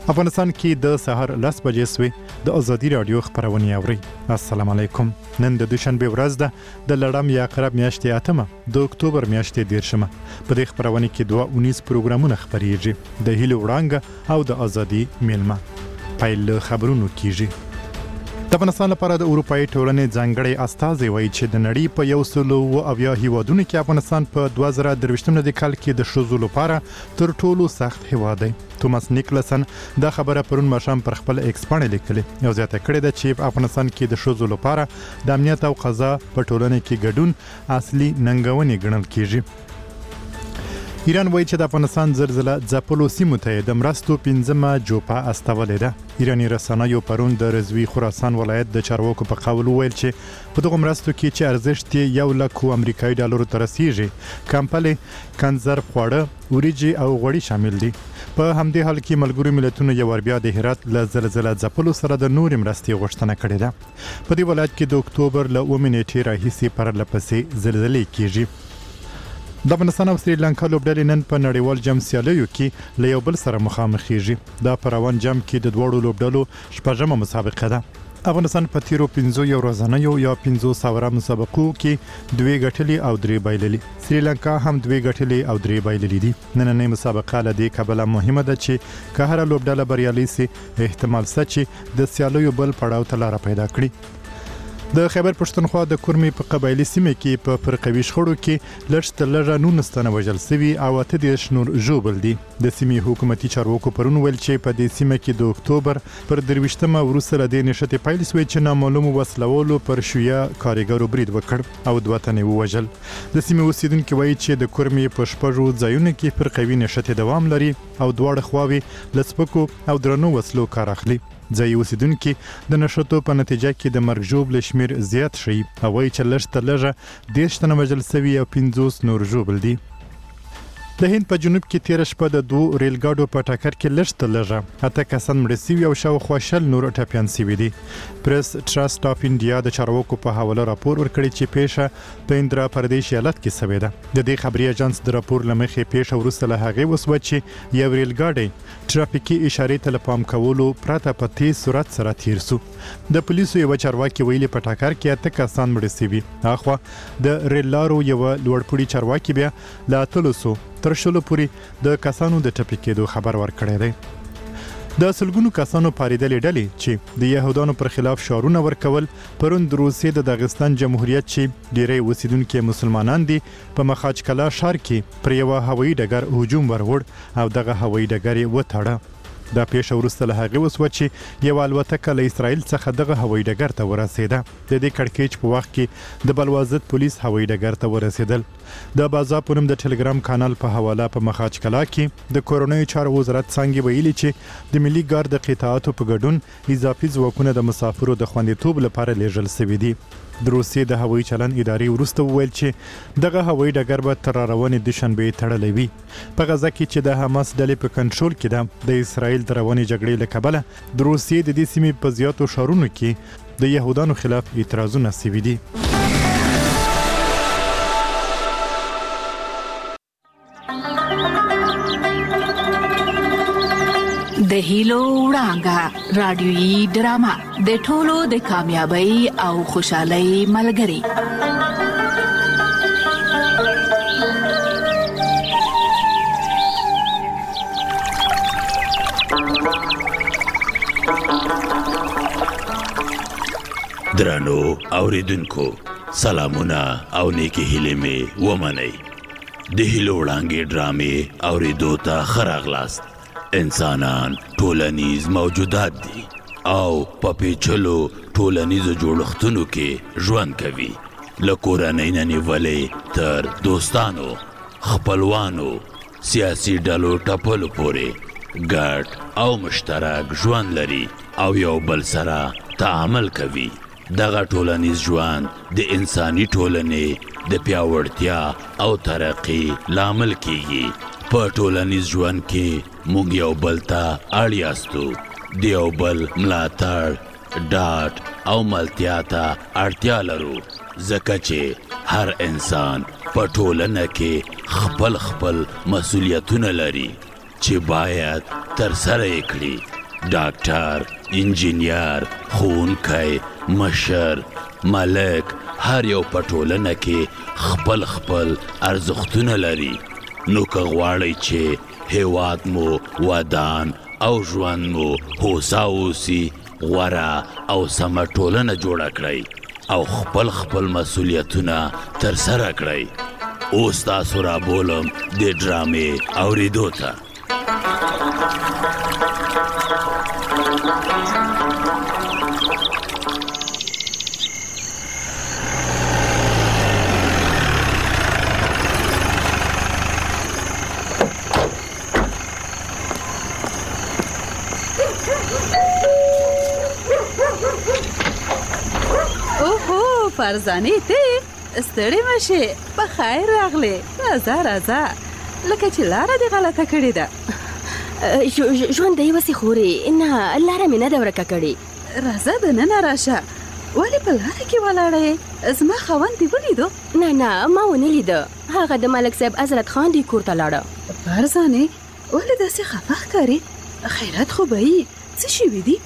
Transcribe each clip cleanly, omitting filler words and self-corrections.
افغانستان کې د سهار 10 بجې سوي د ازادي رادیو خبرونه اوري. السلام علیکم. نن د دوشنبه ورځ ده د لړم یا قرب میاشتې اتمه د اکتوبر میاشتې 10مه. په دې خبرونه کې 19 پروګرامونه خبريږي د هیلو وړانګ او د ازادي میلمه. پایل خبرونو کیږي. د افغانستان لپاره د اروپאי ټولنې ځانګړي استازي وایي چې د نړۍ په 100 هیوادونو کې افغانستان په 2023 کال کې د شوزو لپاره تر ټولو سخت هیواد دی. توماس نیکلسن دا خبره پرون ماښام پر خپل ایکس باندې لیکلې یو ځای کړی ده چې په افغانستان کې د شوزو لپاره د امنیت او قضا په ټولنه کې ګډون اصلي ننګونې ګڼل کیږي. ایران وایي چې د افغانستان زلزلہ ځپلو سیمو ته د مرستو 15مه جوپه استولې ده. ایرانی رسنیو پرون د رضوی خراسان ولایت د چارواکو په قول ویل چې په دغه مرستو کې چې ارزښت یې 100 امریکایي ډالرو ته رسیږي کمپلې کنزر خواړه وریجی او غوړي شامل دي. په همدې حال کې ملګرو ملتونو یو ور بیا د هرات له زلزلہ ځپلو سره د نور مرستې غوښتنه کړې ده. په دې ولایت کې د اکتوبر له 9 نیټې راهیسې پر لپسې زلزلې کیږي. د افغانستان او سریلانکا لوبډلې نن په نړیوال جام سیالیو کې له یو بل سره مخامخېږي. دا په روان جام کې د دوړو لوبډلو شپږمه مسابقه ده. افغانستان په تیرو 15 ورځنیو یا 15 ساوره مسابقو کې 2 ګټلې او 3 بایللې. سریلانکا هم 2 ګټلې او 3 بایللې دي. نننۍ مسابقه له دې کبله مهمه ده چې که هر لوبډله بریالي سي احتمال شته چې د سیالیو بل پړاو ته لار پیدا کړي. د خیبر پښتونخوا د کورمي په قبایلی سیمه کې په فرقوي شخړو کې لږ تر لږه 19 وژل شوي او 8 نور ژوبل دي. د سیمې حکومتي چارواکو پرون ویل چې په دې سیمه کې د اکتوبر پر 23مه وروسته له دې نشته پیل شوی چې نامعلوم وسلوالو پر شویا کارګرو برید وکړ او 2 تنه ووژل. د سیمې اوسیدونکو وایي چې د کورمي په شپږو ځایونو کې فرقوي نشته دوام لري او دواړه خواوې لسپکو او درنو وسلو کار اخلي. ځای اوسیدونکو د نشټو په نتیجه کې د مرګ ژوبل شمیر زیات شي او وایي چې لږ تر لږه 10 تنه وژل شوي او 50 نور ژوبل دي. د هند په جنوب کې تیر شپه د 2 ریل ګاډو په ټکر کې لږ تر لږه 8 کسان مړ شوي او شاوخوا 60 نور ټپیان شوي دي. پریس ټرست اف انډیا د چارواکو په حواله راپور ورکړی چې پیښه په اندرا پردیش ایالت کې شوې ده. د دې خبري اژانس د راپور لمخې پیښه وروسته له هغه وسو چې یو ریل ګاډي ټرافیکي اشارې ته لپام کولو پراته په تیز سرعت سره تیر سو. د پولیسو یو چارواکي ویلي په ټکر کې 8 کسان مړ شوي. اخوا د ریل لارو یو لوړپوړي چارواکي بیا لا تلسو تر شلو پورې د کسانو د ټپي کېدو خبر ورکړی دی. د سلګونو کسانو پاریدلې ډلې چې د يهودانو پر خلاف شعارونه ورکول پرون د روسیې د داغستان جمهوریت چې ډېری اوسیدونکو مسلمانان دي په مخاچ کلا ښار کې پر یو هوایي ډګر هجوم ورغړ او دغه هوایي ډګر یې وتړه. دا پیښه وروسته له هغه وسو چې یو الوتکه له اسرائیل څخه دغه هوایي ډګر ته ورسېده. د دې کړکېچ په وخت کې د بلوازت پولیس هوایي ډګر ته ورسېدل. د بازار په نوم د ټلګرام کانال په حواله په مخاچ کلا کې د کورونایي چارو وزارت څنګه ویلي چې د ملي ګارد قطاعاتو په ګډون اضافي ځواکونه د مسافرو د خوندیتوب لپاره لیږل شوي دي. د روسیې د هوایي چلن ادارې وروسته وویل چې دغه هوایي ډګر به تر روانې دوشنبه تړلی وي. په غزه کې چې د حماس ډلې په کنټرول کې ده د اسرائیل د روانې جګړې له کبله د روسیې د دې سیمې په زیاتو ښارونو کې د يهودانو خلاف اعتراضونه شوي دي. د هیلو وړانګه رادیويي ډرامه د ټولو د کامیابی او خوشحالۍ ملګری. درانو اوریدونکو سلامونه او نیکی هیلې مې ومنئ. د هیلو وړانګې ډرامې اوریدو ته ښه راغلاست. انسانان ټولنیز موجودات دي او په پیچلو ټولنیزو جوړښتونو کې ژوند کوي. له کورنۍ نه نیولې تر دوستانو، خپلوانو، سیاسي ډلو ټپلو پورې ګډ او مشترک ژوند لري او یو بل سره تعامل کوي. دغه ټولنیز ژوند د انساني ټولنې د پیاوړتیا او ترقی لامل کیږي. په ټولنیز ژوند کې موږ یو بل ته اړ یاستو. د یو بل ملاتړ، ډاډ او ملتیا ته اړتیا لرو، ځکه چې هر انسان په ټولنه کې خپل مسؤلیتونه لري چې باید ترسره یې کړي. ډاکټر، انجینیر، ښوونکی، مشر، ملک، هر یو په ټولنه کې خپل خپل ارزښتونه لري. نو که غواړئ چې هیواد مو ودان او ژوند مو هوسا اوسي، غوره او سمه ټولنه جوړه کړئ او خپل مسؤلیتونه ترسره کړئ. اوس تاسو رابولم د ډرامې اورېدو ته. اوهو فرزانې ته ستړې مشه، په خیر راغلې. راځه لکه چې لاره دې غلطه کړې ده. ژوند دی وسې خورې، نه لاره مې نه ده ورکه کړې. راځه دننه راشه. ولې په لاره کې ولاړې؟ زما خاوند دې ولیدو؟ نه ما ونه لیده. هغه د ملک صاحب حضرت خان دې کور ته لاړه. فرزانې ولې داسې خفه ښکارې؟ خیرات خو به یې څه شوي دي؟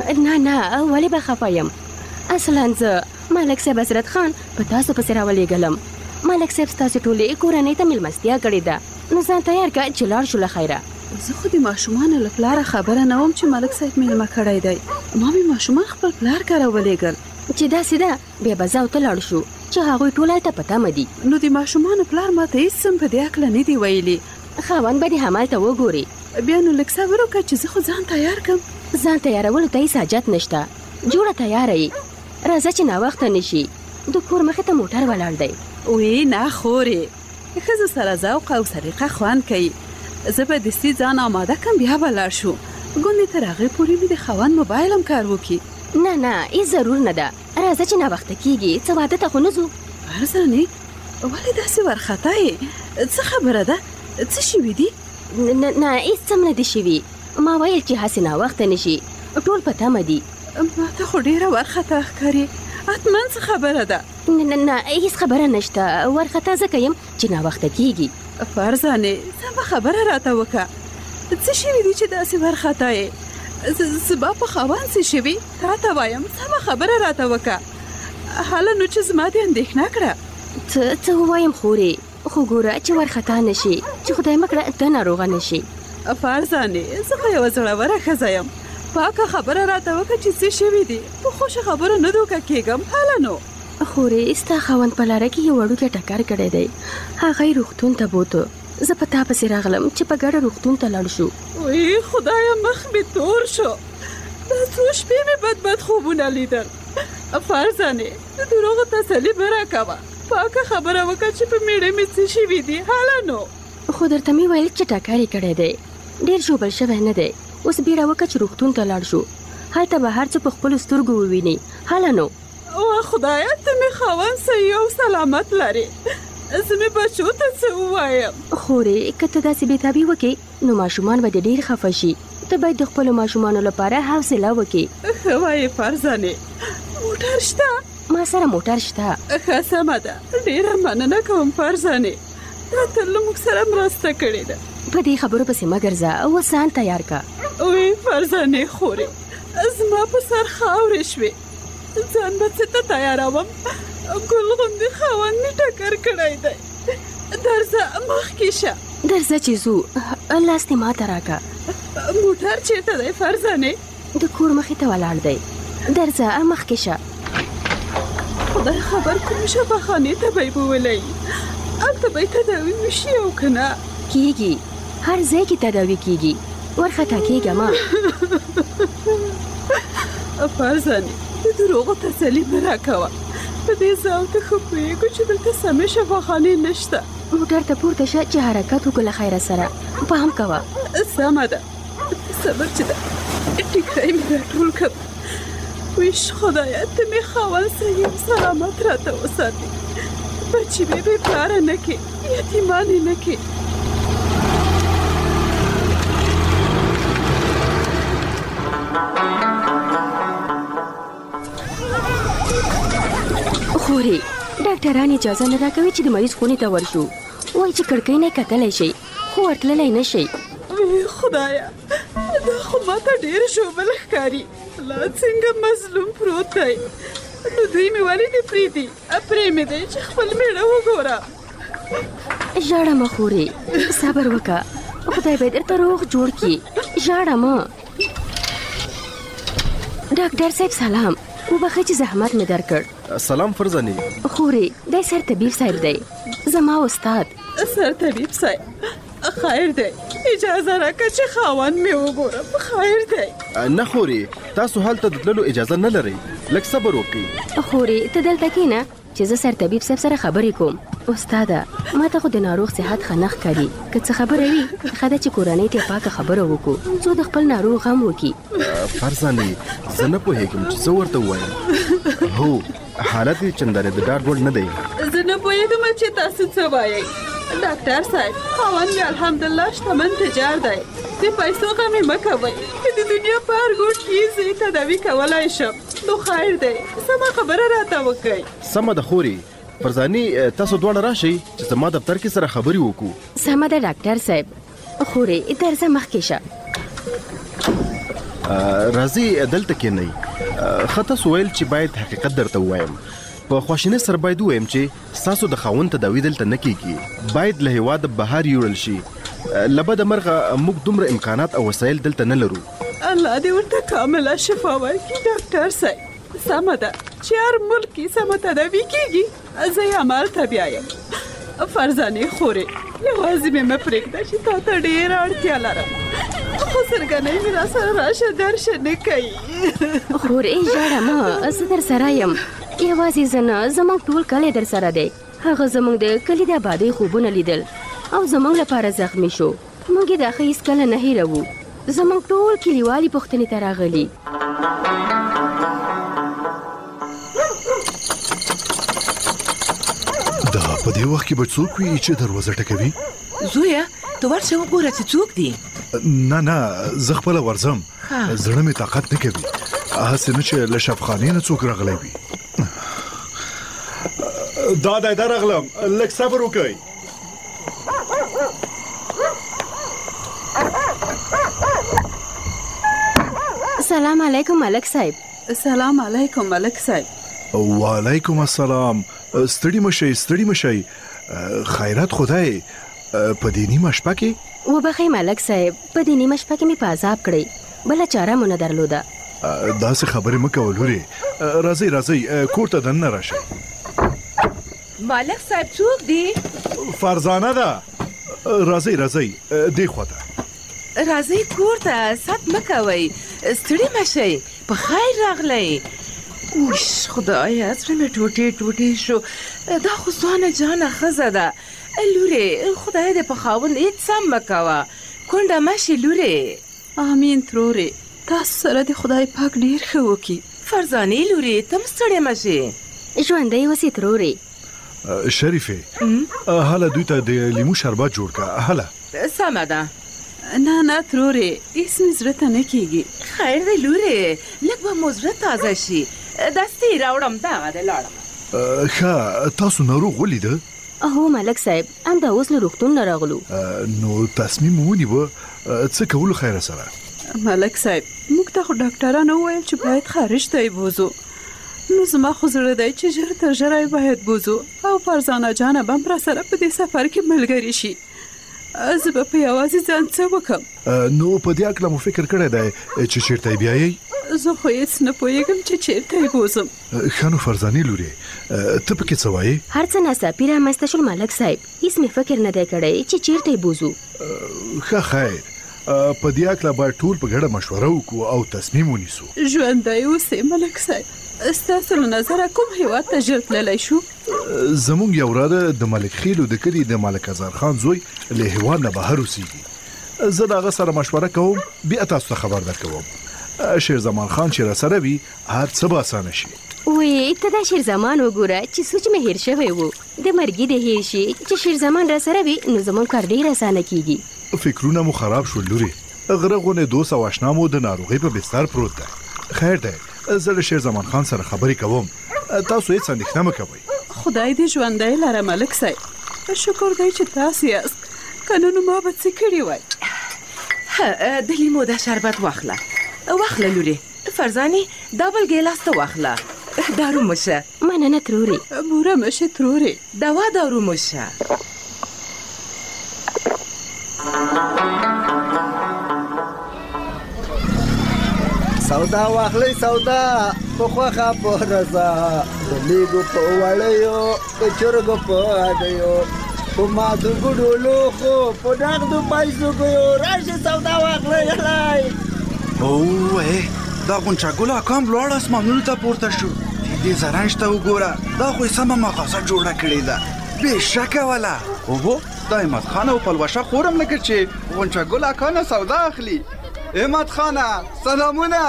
نه ولې به خفه یم؟ اصلا زه ملک صاحب حضرت خان په تاسو پسې راولېږلم. ملک صاحب ستاسې ټولې کورنۍ ته مېلمستیا کړې ده، نو ځان تیار کړه چې لاړ شو له خیره. زه خو د ماشومانو له پلاره خبره نه وم چې ملک صاحب مېلمه کړی دی. ما مې ماشومان خپل پلار کره ولېږل. چې داسې ده بیا به زه او ته لاړ شو چې هغوی ټول هلته په تمه دي. نو د ماشومانو پلار ما ته هېڅ څه په دې هکله نه دي ویلي. خاوند به دې همالته وګوري. بیا نو لږ صبر وکړه چې زه خو ځان تیار کړم. ځان تیارولو ته هېڅ حاجت نشته. جوړه تیاره یې. راځه چې ناوخته نشي. د کور مخې ته موټر ولاړ دی. وی نه خورې، ښځو سره ذوق او سلیقه خوند کوي. زه به دستي ځان آماده کړم، بیا به لاړ شو. ګوندې تر هغې پورې مې د خاوند موبایل هم کار وکړي. نه هېڅ ضرور نه ده. راځه چې ناوخته کېږي، څه واده ته خو نه ځو. فرزانې ولې داسې وارخطا یې؟ څه خبره ده؟ څه شوي دي؟ نه هېڅ څه نه دي شوي. ما ویل چې هسې ناوخته نشي، ټول په تمه دي. ما ته خو ډېره وارخطا ښکاري. حتما څه خبره ده؟ نه هېڅ خبره نشته. وارخطا ځکه یم چې ناوخته کېږي. فرزانې سمه خبره راته وکړه. څه شوي دي چې داسې وارخطا یې؟ زما په خاوند څه شوي؟ تا ته وایم سمه خبره راته وکړه. هله نو چې زما دې اندېښنه کړه. څه ووایم خورې؟ خو ګوره چې وارخطا نشي، چې خدای مه کړه ته ناروغه نشي. فرزانې زه خو یوه زړوره ښځه یم. پاکه خبره راته وکړه چې څه شوي دي. په خوښه خبره نه دوکه کېږم. هله نو خورې ستا خاوند په لاره کې یو وړوکی ټکر کړی دی. هغه یې روغتون ته بوته. زه په تا پسې راغلم چې په ګډه روغتون ته لاړ شو. وی خدایه مخ مې تور شو. دا څو شپې مې بد خوبونه لیدل. فرزانې د دروغو تسلي مه راکوه. پاکه خبره وکړه چې په میړه مې څه شوي دي. هله نو خو درته مې ویل چې ټکر یې کړی دی، ډېر ژوبل شوی نه دی. اوس بیړه وکړه چې روغتون ته لاړ شو. هلته به هر څه په خپلو سترګو وویني. هله نو خدایه ته مې خاوند صحیح او سلامت لرې. زه مې بچو ته څه ووایم؟ خورې که ته داسې بېتابي وکړې نو ماشومان به دې ډېر خفه شي. ته باید د خپلو ماشومانو لپاره حوصله وکړې. ښه وایې فرزانې. موټر شته؟ ما سره موټر شته. ښه سمه ده. ډېره مننه کوم فرزانې. تا تل له موږ سره مرسته کړې ده. په دې خبرو پسې مه ګرځه. اوس ځان تیار که. وی فرزانې خورې زما په سر خاورې شوې. ځان به څه ته تیاروم؟ ګل غوندې خاوند مې ټکر کړی دی. درځه مخکې شه. درځه چې ځو. لاس دې ما ته راکړه. موټر چېرته دی فرزانې؟ د کور مخې ته ولاړ دی. درځه مخکې شه. خدای خبر کوم شفاخانې ته به یې بولی. هلته به یې تداوي وشي او که نه کېږي. هر ځای کې تداوي کېږي. وارخطا کېږه مه. فرزانې د دروغو تسلي مه راکوه. په دې ځای ته ښه پوهېږو چې دلته سمې شفاخانې نشته. موټر ته پورته شه چې حرکت وکړو له خیره سره. پام کوه. سمه ده. صبر چې ده ټیکری مې راټول کړ. ویش خدایه ته مې خاوند صحیح سلامت راته وساتې. بچي مې بې پلاره نه کړې، یتیمان یې نه کړې. خورې ډاکټران اجازه نه راکوي چې د مریض خونې ته ورشو. وایي چې کړکۍ نه کتلی شئ خو ورتللی نه شئ. خدایه دا خو ماته ډېر ژوبل ښکاري. لا څنګه مظلوم پروت دی. نو دوی مې ولې دې پرېږدي؟ پرې مې دی چې خپل مېړه وګوره. ژاړه مه خورې، صبر وکړه، خدای به درته روغ جوړ کړي. ژاړه مه. ډاکټر صاحب سلام، وبخئ چې زحمت مې درکړ. سلام فرزانې. خورې دی سرطبیب صاحب دی، زما استاد. سرطبیب صاحب خیر دی، اجازه راکړه چې خاوند مې وګورم. خیر دی. نه خورې، تاسو هلته د تللو اجازه نه لرئ. لږ صبر وکړئ. خورې ته دلته کښېنه چې زه سرطبیب صاحب سره خبرې کوم. استاده ما ته خو د ناروغ صحت ښه نه ښکاري. که څه خبره وي ښه ده چې کورنۍ ته پاکه خبره وکړو څو د خپل ناروغ غم وکړي. فرزانې زه نه پوهېږم چې څه ورته ووایم. هو حالت یې چندانې د ډاډ وړ نه دی. زه نه پوهېږم چې تاسو څه وایئ. ډاکټر صاحب خاوند مې الحمدلله شتمن تجار دی. د پیسو غم یې مه کوئ. که د دنیا په هر ګوټ کې زه یې تداوي کولی شم نو خیر دی. سمه خبره راته وکړئ. سمه ده خورې. فرزانې تاسو دواړه راشئ چې زما دفتر کې سره خبرې وکړو. سمه ده ډاکټر صاحب. خورې درځه مخکې شه. راځئ دلته کښېنئ. ښه تاسو ویل چې باید حقیقت درته ووایم. په خواشینۍ سره باید ووایم چې ستاسو د خاوند تداوي دلته نه کېږي. باید له هېواده بهر یوړل شي. له بده مرغه موږ دومره امکانات او وسایل دلته نه لرو. الله دې ورته کامله شفا ورکړي ډاکټر صاحب. سمه ده چې هر ملک کې سمه تداوي کېږي. زه یې همالته بیا یم. فرزانې خورې یوازې مې مه پرېږده چې تا ته ډېره اړتیا لرم. خو سرګنۍ مې را سره راشه درشه نه کوي. خورې ژاړه مه، زه در سره یم. یوازې زه نه، زموږ ټول کلی در سره دی. هغه زموږ د کلي د آبادۍ خوبونه لیدل او زموږ لپاره زخمی شو. موږ یې دا ښه هېڅکله نه هېروو. زموږ ټول کلیوالي پوښتنې ته راغلي. دا په دې وخت کې به څوک وي چې دروازه ټکوي؟ زویا ته ورشه وګوره چې څوک دی. نه زه خپله ورځم. زړه مې طاقت نه کوي. هسې نه چې له شفخانې نه څوک راغلی وي. دا راغلم، لږ صبر وکئ. سلام علیکم ملک صاحب. سلام علیکم ملک صاحب. وعلیکم السلام. ستړي مشئ. خیرات خدای په دې نیمه شپه کې؟ وبخئ ملک صاحب، په دې نیمه شپه کې مې په عذاب کړی، بله چاره مو نه درلوده. داسې خبرې مه کوه لورې. راځئ کور ته دننه راشئ. مالک صاحب څوک دی؟ فرزانه ده. راځئ دې خواته. راځئ کور ته، ست مه کوئ، ستړي مه شئ. په خیر راغلی. اوش خدایا زړه مې ټوټې شو. دا خو ځوانه جانه ښځه ده. لورې خدای دې په خاوند هېڅ سم مه کوه. کونډه مه شي لورې. امین ترورې، تاسو سره دې خدای پاک ډېر ښه وکړي. فرزانې لورې ته هم ستړې مه شي. ژوندی اوسې ترورې. شریفې هله دوی ته د لیمو شربت جوړ کړه. هله سمه ده. نه ترورې هېڅ مې زړه ته نه کېږي. خیر دی لورې، لږ به مو زړه تازه شي. دستې راوړم دغه دی لاړم. ښه تاسو ناروغ ولیده؟ هو ملک صاحب، همدا اوس له روغتون نه راغلو. نو تصمیم ونیوه څه کولو خیره سره؟ ملک صاحب موږ ته خو ډاکټرانو وویل چې باید خارج ته یې بوځو. نو زما خو زړه دی چې ژر تر ژره یې باید بوځو او فرزانه جانه به هم را سره په دې سفر کې ملګري شي. زه به په یوازې ځان څه وکړم؟ نو په دې هکله مو فکر کړی دی چې چېرته یې بیایئ؟ زه خو هېڅ نه پوهېږم چې چېرته یې بوځم. ښه نو فرزانې لورې ته پکې څه وایې؟ هر څه ناڅاپي رامنځته شول ملک صاحب، هېڅ مې فکر نه دی کړی چې چېرته یې بوځو. ښه خیر، په دې هکله باید ټول په ګډه مشوره وکړو او تصمیم ونیسو. ژوندی اوسې ملک صاحب. ستاسو له نظره کوم هېواد ته ژر تللی شو؟ زموږ یو وراده د ملک خیلو د کلي د ملک ازار خان زوی له هېواد نه بهر اوسېږي. زه د هغه سره مشوره کوم، بیا تاسو ته خبر درکوم. شیرزمان خان چې را سره وي هر څه به اسانه شي. وی ته دا شیرزمان وګوره چې سوچ مې هېر شوی و. د مرګي د هېر شي چې شیرزمان را سره وي نو زموږ کار ډېر اسانه کېږي. فکرونه مو خراب شول لورې. غره غونې دوست او اشنا مو د ناروغۍ په بستر پروت دی. خیر دی، زه له شیرزمان خان سره خبرې کوم. تاسو هېڅ اندېښنه مه کوئ. خدای دې ژوندی لره ملک صاحب. شکر دی چې تاسو یاست، که نه نو ما به څه کړي وای. د لیمو د شربت واخله لورې. فرزانې دا بل ګیلاس ته واخله. دارو مشه. مننه تروري. بوره مشه تروري. دارو مشه. سودا واخلې سودا په خوخه په رضا د لیګو په وړیو د چرګو په اډیو په مادو ګډولو خو په ډاګدو پایسو ګو راشي سودا واخلې هلای. اوه دا غونچا ګل کام لوړ اسمانونو ته پورته شو. دې زرنج ته وګوره دا خو سمه مغازه جوړه کړې ده بېشکه ولا. اوهو دا احمد خان او پلوشه خورم لکه چې غونچا ګل کانه سودا اخلي. احمد خانه سلامونه.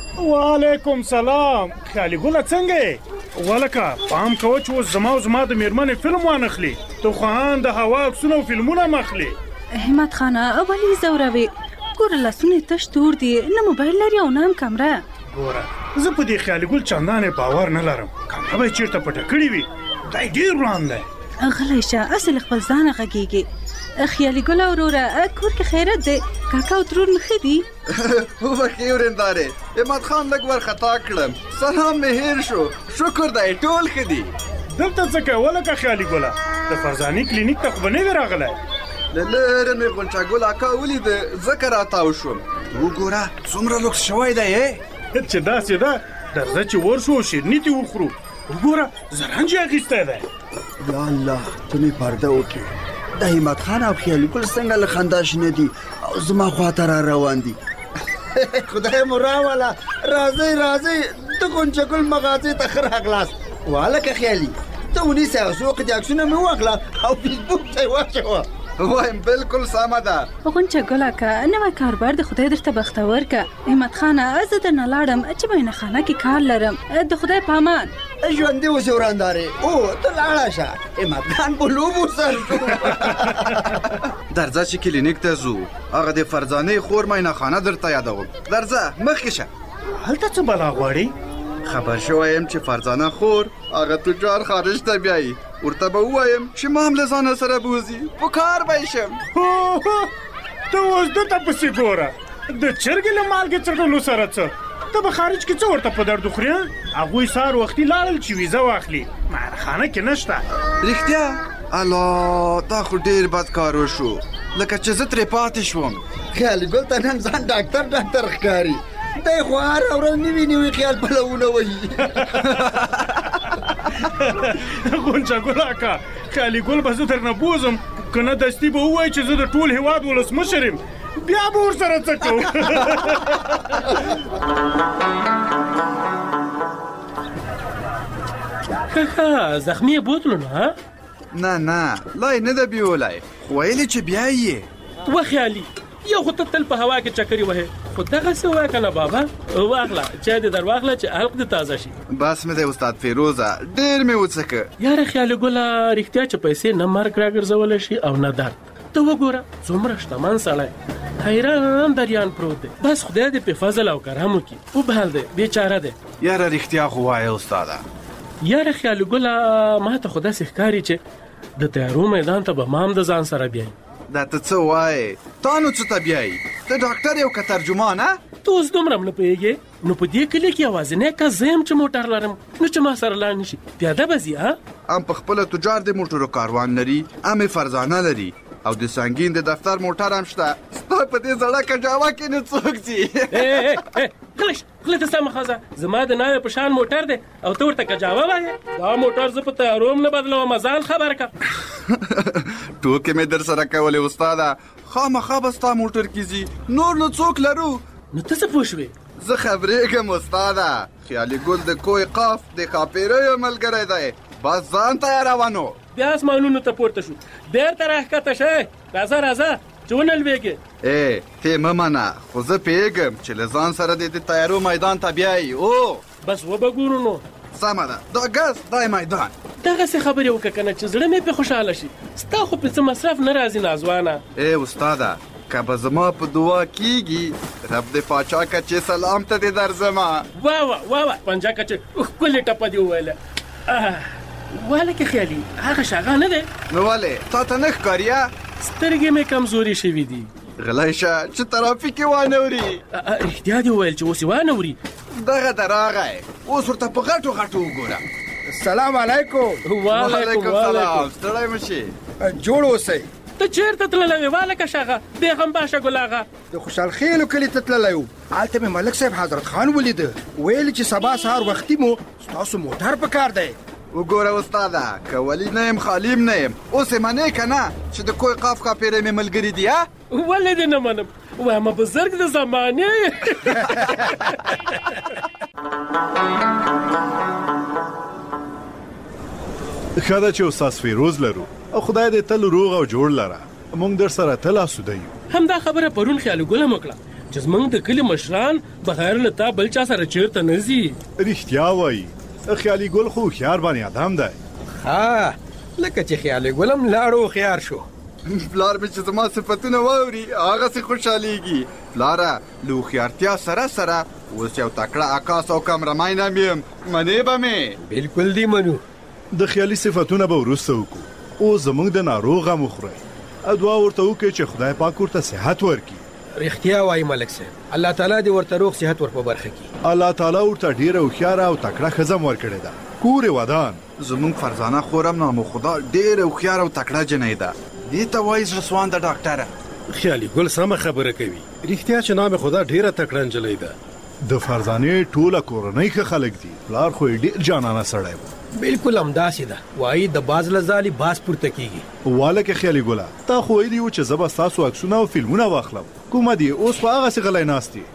وعلیکم سلام. خیالي ګله څنګه ولکه پام کوه چې اوس زما د میرمنې فلم وانخلي. تو خان د هوا عکسونه او فلمونه مخلي. احمد خانه ولې زوروي؟ ګوره لاسونه تش تور دي، نه موبایل لري او نه هم کمره. ګوره زه په دې خیالي ګل چندانې باور نه لرم. کمره به چیرته پټه کړې وي. دی ډېر وړاند دی. غلی شه، اصل خپل ځانه غږیږي. خیالي ګل وروره کور کې خیرت دی؟ کاکا او ترور مې ښه دي؟ وبخې ورېندارې احمد خان لږ ورخطا کړم. سلام مې هېر شو. شکر دی ټول ښه دي. دلته څه کوه ولکه خیالي ګله؟ د فرزانې کلینیک ته خو به نه وې راغلی؟ له لرې مې غونچا ګل اکا ولیده ځکه راتاو شوم. وګوره څومره لوکس شوی دی. چې داسې ده درځه چې ورشو او شیرني دې وخورو. وګوره زرنج یې اخیستی دی. یا الله ته مې پرده وکړې. د احمد خان او خیالي ګل څنګه له خندا شنه دي او زما خواته را روان دي. خدای مو راوله. راځئ د غونچا ګل مغازې ته ښه راغلاست. والکه خیالي ته ونیسه او څو وخت عکسونه مې واخله او فیسبوک ته یې واچوه. وایم بالکل سمه ده. غونچا ګله که نوی کاربار د خدای درته بختور که. احمد خانه زه درنه لاړم چې مینه خانه کې کار لرم. د خدای په امان. ژوندي اوسې ورندارې. او ته لاړه شه. احمد خان په لوبو سر شو. درځه چې کلینیک ته ځو. هغه د فرزانې خور مینه خانه درته یادوم. درځه مخکې شه. هلته څه بلا غواړي؟ خبر شوی یم چې فرزانه خور هغه تجار خارج ته بیایي. ورته به ووایم چې ما هم له ځانه سره بوځي. په کار به یې شم. ته اوس دته پسې ګوره د چرګې له مالګې څټلو سره څه. ته به خارج کې څه ورته په درد وخوري؟ هغوی سهار وختي لاړل چې ویزه واخلي. مهرخانه کې نشته. رښتیا؟ الله دا خو ډېر بد کار وشو لکه چې زه ترې پاتې شوم. خیالي ګل ته نن ځان ډاکټر ښکاري. دی خو هره ورځ نوي خیال پلونه وهي. غونچا ګل اکا خیالي ګل به زه درنه بوځم که نه دستي به ووایي چې زه د ټول هېواد ولسمشر یم. بیا به ورسره څه کوو. ښه زخمي یې بوتلو نه؟ نه لا یې نه ده بیولی خو ویلې چې بیا یې وخیالي یو خو ته تل په هوا کې چکرې وهې خو دغسې ووایه که نه بابا. واخله چای دې در واخله چې حلق دې تازه شي. بس مې دی استاد فیروزه ډېر مې وڅکه. یاره خیالي ګله رښتیا چې پیسې نه مرګ راګرځولی شي او نه درد. ته وګوره څومره شتمن سړی حیران دریان پروت دی. بس خدای دې په فضل او کرم وکړي. وبهل دی بیچاره دی. یاره رښتیا خو وایه استاده. یاره خیالي ګله ما ته خو داسې ښکاري چې د تیارو میدان ته به ما هم د ځان سره بیایي. دا ته څه وایې؟ تا نو څه ته بیایي؟ ته ډاکټر یو که ترجمان؟ ته اوس دومره هم نه پوهېږې. نو په دې کلي کې یوازینی کس زه یم چې موټر لرم نو چې ما سره لاړ نه شي. پیاده به ځي. هم په خپله تجار د موټرو کاروان لري، هم یې فرزانه لري او د سنګین د دفتر موټر هم شته. ستا په دې زړه کجاوه کې نه څوک ځي. غلی ته سمه ښځه زما د ناوې په شان موټر دی او ته ورته کجاوه وایې. دا موټر زه په تیارو هم نه بدلوم. ځان خبر که. ټوکې مې در سره کولې استاده. خامخا به ستا موټر کې ځي. نور نو څوک لرو؟ نو ته څه پوه شوې؟ زه خبرېږم استاده. خیالي ګل د کوی قاف د ښاپېریو ملګری دی. بس ځان ته روانو. بیا اسمانونو ته پورته شو. بیرته راښکته شئ. راځه چې ونلوېږې. ته مه منه خو زه پوهېږم چې له ځان سره د تیارو میدان ته بیایي. بس وبه ګورو نو. سمه ده دا ګز دا میدان. دغسې خبرې وکړه که نه چې زړه مې پې خوشحاله شي. ستا خو پې څه مصرف نه راځي نازوانه. استاده که به زما په دعا کېږي رب دې پاچا کچې سلام ته دې درځمه. واه پنجه کچې ښکلې ټپه دې وویله. والکه خیالي هغه شاغه نه دی. نو ولې تا ته نه ښکاري؟ سترګې مې کمزوري شوي دي. غلی شه چې ترافیک یې وانهوري. رښتیا دې وویل چې اوس یې وانهوري. دغه ته راغی، اوس ورته په غټو غټو وګوره. السلام علیکم. وعلیکم السلام. ستړی مه شي. جوړ اوسئ. ته چیرته تللی وې والکه شاغه بیغم باشه ګل آغا؟ د خوشحال خیلو کلي ته تللی وو. هلته مې ملک صاحب حضرت خان ولیده. ویل چې سبا سهار وختي مو ستاسو موټر په کار دی. وګوره استاده، که ولی نه یم خالیم نه یم. اوس یې منې که نه چې د کوی قاف قاپیرې مې ملګري دي؟ ولې دې نه منم؟ وایم بزرګ د زمانې. ښه ده چې استاد فیروز لرو او خدای دې تل روغ او جوړ لره. موږ در سره تل اسوده یو. همدا خبره پرون خیال ګل هم وکړه چې زموږ د کلي مشران بغیر له تا بل چا سره چیرته نه ځي. رښتیا وایي، خیالي ګل خو هوښیار باندې ادم دی. ها لکه چې خیالي ګل هم لاړ هوښیار شو. پلار مې چې زما صفتونه واوري هغسې خوشحالیږي. پلاره له هوښیارتیا سره سره اوس یو تکړه عکاس او کمرمین هم یم. منې به مې؟ بلکل دی منو. د خیالي صفتونه به وروسته وکړو. اوس زموږ د ناروغ غم وخورئ. دعا ورته وکړئ چې خدای پاک ورته صحت ورکړي. رښتیا وایي ملک صاحب، الله تعالی دې ورته روغ صحت ور په برخه کړي. الله تعالی ورته ډېره هوښیاره او تکړه ښځه هم ورکړې ده. کور یې ودان. زموږ فرزانه خور هم نامو خدا ډېره هوښیاره او تکړه جنۍ ده. دې ته وایي زړه سوانده ډاکټره. خیالي ګل سمه خبره کوي. رښتیا چې نام خدا ډېره تکړه نجلۍ ده. د فرزانې ټوله کورنۍ ښه خلک دي. پلار خو یې ډېر جانانه سړی و. بالکل همداسې ده. وایي د باز له ځالې باز پورته کېږي. والکه خیالي ګله، تا خو ویلي وو چې زه به ستاسو عکسونه او فلمونه واخلم. کومه دي اوس خو هغسې غلی ناست دي.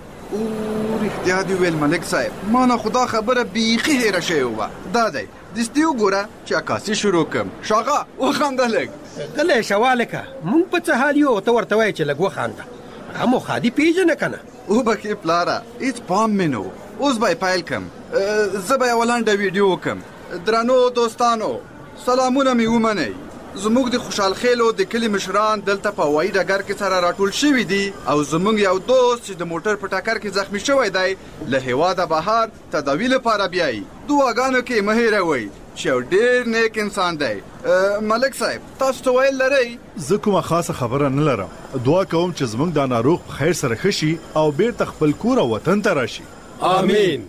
رښتیا دې ویل ملک صاحب، ما نه خدا خبره بیخي هېره شوې وه. دا دی دستي وګوره چې عکاسي شروع کړم. شاغه وخانده لږ. غلی شه والکه، موږ په څه حال یو او ته ورته وایې چې لږ وخانده. هم خادي پیژنه که نه؟ وبکې پلاره، هېڅ پام مې نه و. اوس به یې پیل کړم. زه به یوه لنډه ویډیو وکړم. درنو دوستانو، سلامونه مې ومنئ. زموږ د خوشحال خیلو د کلي مشران دلته په هوایي ډګر کې سره راټول شوي دي او زموږ یو دوست چې د موټر په ټکر کې زخمی شوی دی له هېواده بهر تداوي لپاره بیایي. دعاګانو کې مه هېروئ چې یو ډېر نیک انسان دی. ملک صاحب تاسو ته ویل لرئ؟ زه کومه خاصه خبره نه لرم. دعا کوم چې زموږ دا ناروغ په خیر سره ښه شي او بیرته خپل کور او وطن ته راشي. آمین.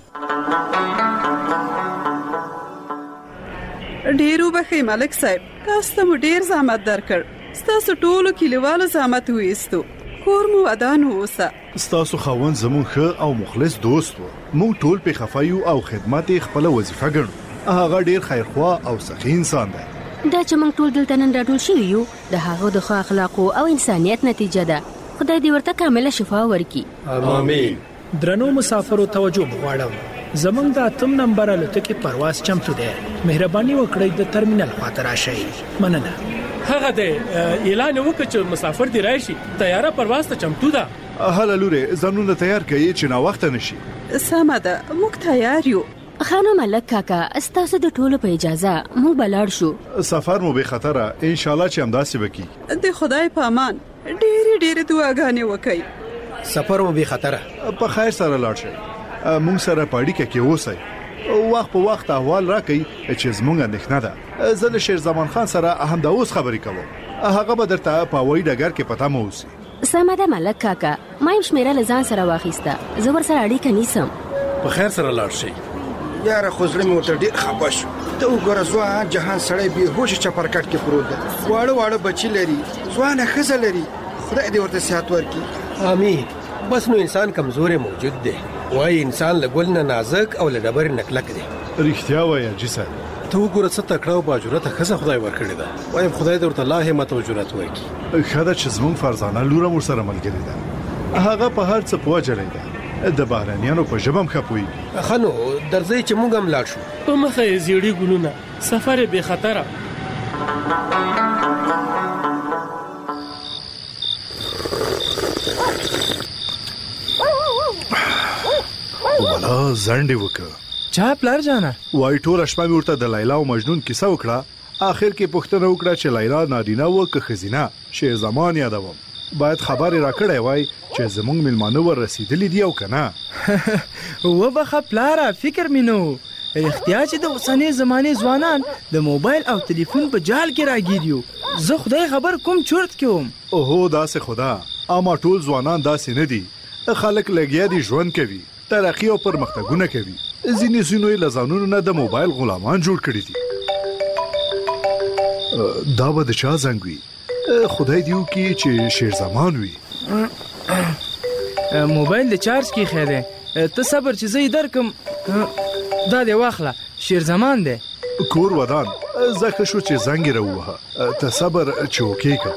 ډېر وبښئ ملک صاحب، تاسو ته مو ډېر زحمت درکړ. ستاسو ټولو کلیوالو زحمت وایستو. کور مو ودان اوسه. ستاسو خاوند زموږ ښه او مخلص دوست و. موږ ټول پې خفه یو او خدمت یې خپله وظیفه ګڼو. هغه ډېر خیرخوا او سخي انسان دی. دا چې موږ ټول دلته نن راټول شوي یو د هغه د ښه اخلاقو او انسانیت نتیجه ده. خدای دې ورته کامله شفا ورکړي. آمین. درنو مسافرو توجه غواړم. زمونږ د 8 نمبر الوتکې پرواز چمتو دی. مهرباني وکړئ د ترمینل خواته راشئ. مننه. هغه دی اعلان وکړ چې مسافر دی راشي. تیاره پرواز ته چمتو ده. هله لورې ځانونه تیار کړئ چې ناوخته نشي. سمه ده، موږ تیار یو. خانو ملک کاکا، ستاسو د ټولو په اجازه موږ به لاړ شو. سفر مو بې خطره ان شاء الله چې همداسې به کیږي. د خدای په امان ډېرې ډېرې دعاګانې وکړئ. سفر مو بې خطره. په خیر سره لاړ شئ. موږ سره په اړیکه کې اوسئ. وخت په وخت احوال راکئ چې زموږ اندېښنه ده. زه له شیر زمان خان سره همدا اوس خبرې کوم. هغه به درته په هوایي ډګر کې پته مو اوسي. سمه ده ملک کاکا، ما یم شمیره له ځان سره واخیسته. زه ورسره اړیکه نیسم. په خیر سره لاړ شئ. یاره خو زړه مې ورته ډېر خفه شو. ته وګوره ځوان جهان سړی بېهوشه چپرکټ کې پروت ده. واړه واړه بچي لري، ځوانه ښځه لري. خدای دې ورته صحت ورکړي. آمین. بس نو انسان کمزورې موجود دی. وایي انسان له ګل نه نازک او له ډبرې نه کلک دی. رښتیا وایه حاجي صاحب. ته وګوره څه تکړه او باجرته ښځه خدای ورکړې ده. وایم خدای دې ورته لا همت او جرأت ورکړي. ښه ده چې زموږ فرزانه لور هم ورسره ملګرې ده. هغه په هر څه پوه جړۍ ده. د بهرنیانو په ژبه هم ښه پوهېږي. ښه نو درځئ چې موږ هم لاړ شو. په مخه یې زیړي ګلونه، سفر یې بې خطره. والا زنډې وکړه. چا پلار جانا؟ وای ټوله شپه مې ورته د لیلا او مجنون کیسه وکړه. آخر کې پوښتنه وکړه چې لیلا نارینه و که ښځینه. شیر زمان یادوم. باید خبرې راکړی وای چې زموږ مېلمانه ور رسېدلي دي او که نه. وبخه پلاره، فکر مې نه و. رښتیا چې د اوسنۍ زمانې ځوانان د موبایل او تلیفون په جال کې راګیر یو. زه خدای خبر کوم چورت کې وم. اوهو داسې خدا. اما ټول ځوانان داسې نه دي. خلک لګیا دي ژوند کوي، ترقی او پرمختګونه کوي. ځینې یې له ځانونو نه د موبایل غلامان جوړ کړي دي. دا به د چا زنګ وي؟ خدای دې وکړي چې شیرزمان وي. موبایل د چارج کې خیره. ته صبر چې زه یې درکم. دا دې واخله، شیرزمان دی. کور ودان زکه شو چې زنګ راووهه. ته صبر چې وکړې.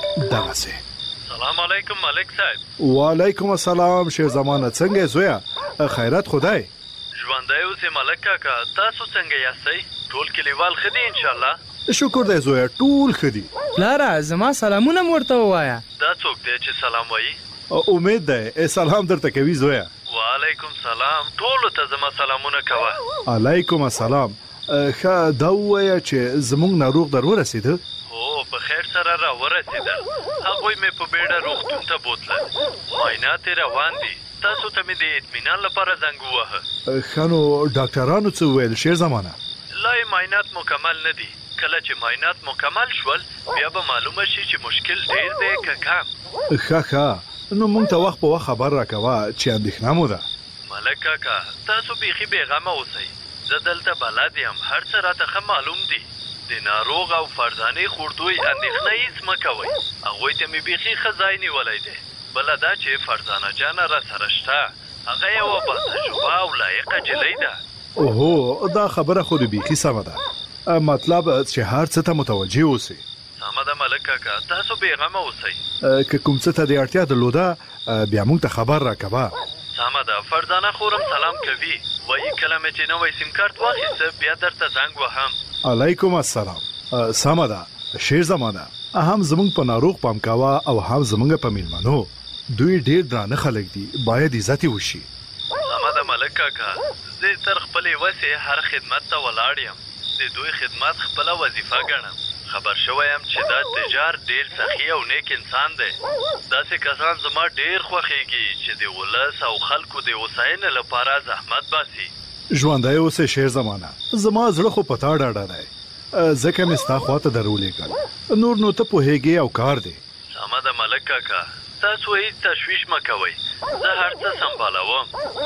دغسې. سلام علیکم ملک صاحب. وعلیکم السلام شیرزمان. څنګه زویا؟ خیرات خدای. ژوندی اوسې ملک کاکا، تاسو څنګه یاستئ؟ ټول کلیوال ښه دي انشاءالله؟ شکر دی زویا، ټول ښه دي. پلاره زما سلامونه مې ورته ووایه. دا څوک دی چې سلام وایي؟ امید دی سلام درته کوي زویا. وعلیکم سلام، ټولو ته زما سلامونه کوه. علیکم السلام. ښه دا ووایه چې زموږ ناروغ در ورسېده؟ هو په خیر سره را ورسېدل. هغوی مې په بیړه روغتون ته بوتلل. معاینات یې روان دي. تاسو ته مې د اطمینان لپاره زنګ ووهه. ښه نو ډاکټرانو څه وویل شیرزمانه؟ لا یې معاینات مکمل نه دي. کله چې معاینات مکمل شول بیا به معلومه شي چې مشکل ډیر دی که کم. ښه نو موږ ته وخت په وخت خبر راکوه چې اندېښنه مو ده. ملک کاکا تاسو بیخي بېغمه اوسئ. زه دلته بلد یم، هر څه راته ښه معلوم دي. د ناروغ او فرزانې خوردوی اندېښنه هېڅ مه کوئ. هغوی ته مې بیخي ښه ځای نیولی دی. بله دا چې فرزانه جانه را سره شته، هغه یوه باتجربه او لایقه جلۍ ده. اوهو دا خبره خو د بیخي سمه ده. مطلب چې هر څه ته متوجه اوسئ. سمه ده ملک کاکا، تاسو بېغمه اوسئ. که کوم څه ته د اړتیا درلوده بیا موږ ته خبر راکوه. سمه ده. فرزانه خورم سلام کوي. وایي کله مې چې نوی سیم کارت واخیسته بیا درته زنګ وهم. علیکم السلام. سمه ده شیرزمانه، هم زموږ په ناروغ پام کوه او هم زموږ په میلمنو. دوی ډیر درانه خلک دي، باید عزت وشي. سمه ده ملک کاکا، زه تر خپلې وسې هر خدمت ته ولاړ یم. د دوی خدمت خپله وظیفه ګڼم. خبر شوی یم چې دا تجار ډیر سخي او نیک انسان دی. داسې کسان زما ډیر خوښیږي چې د ولس او خلکو د هوساینې لپاره زحمت باسي. ژوندی اوسې شیرزمانه، زما زړه خو په تا ډاډه دی، ځکه مې ستا خواته درولېږل. نور نو ته پوهېږې او کار دی. سمه ده ملک کاکا، تاسو هیڅ تشویش مه کوئ، زه هر څه سمبالوم.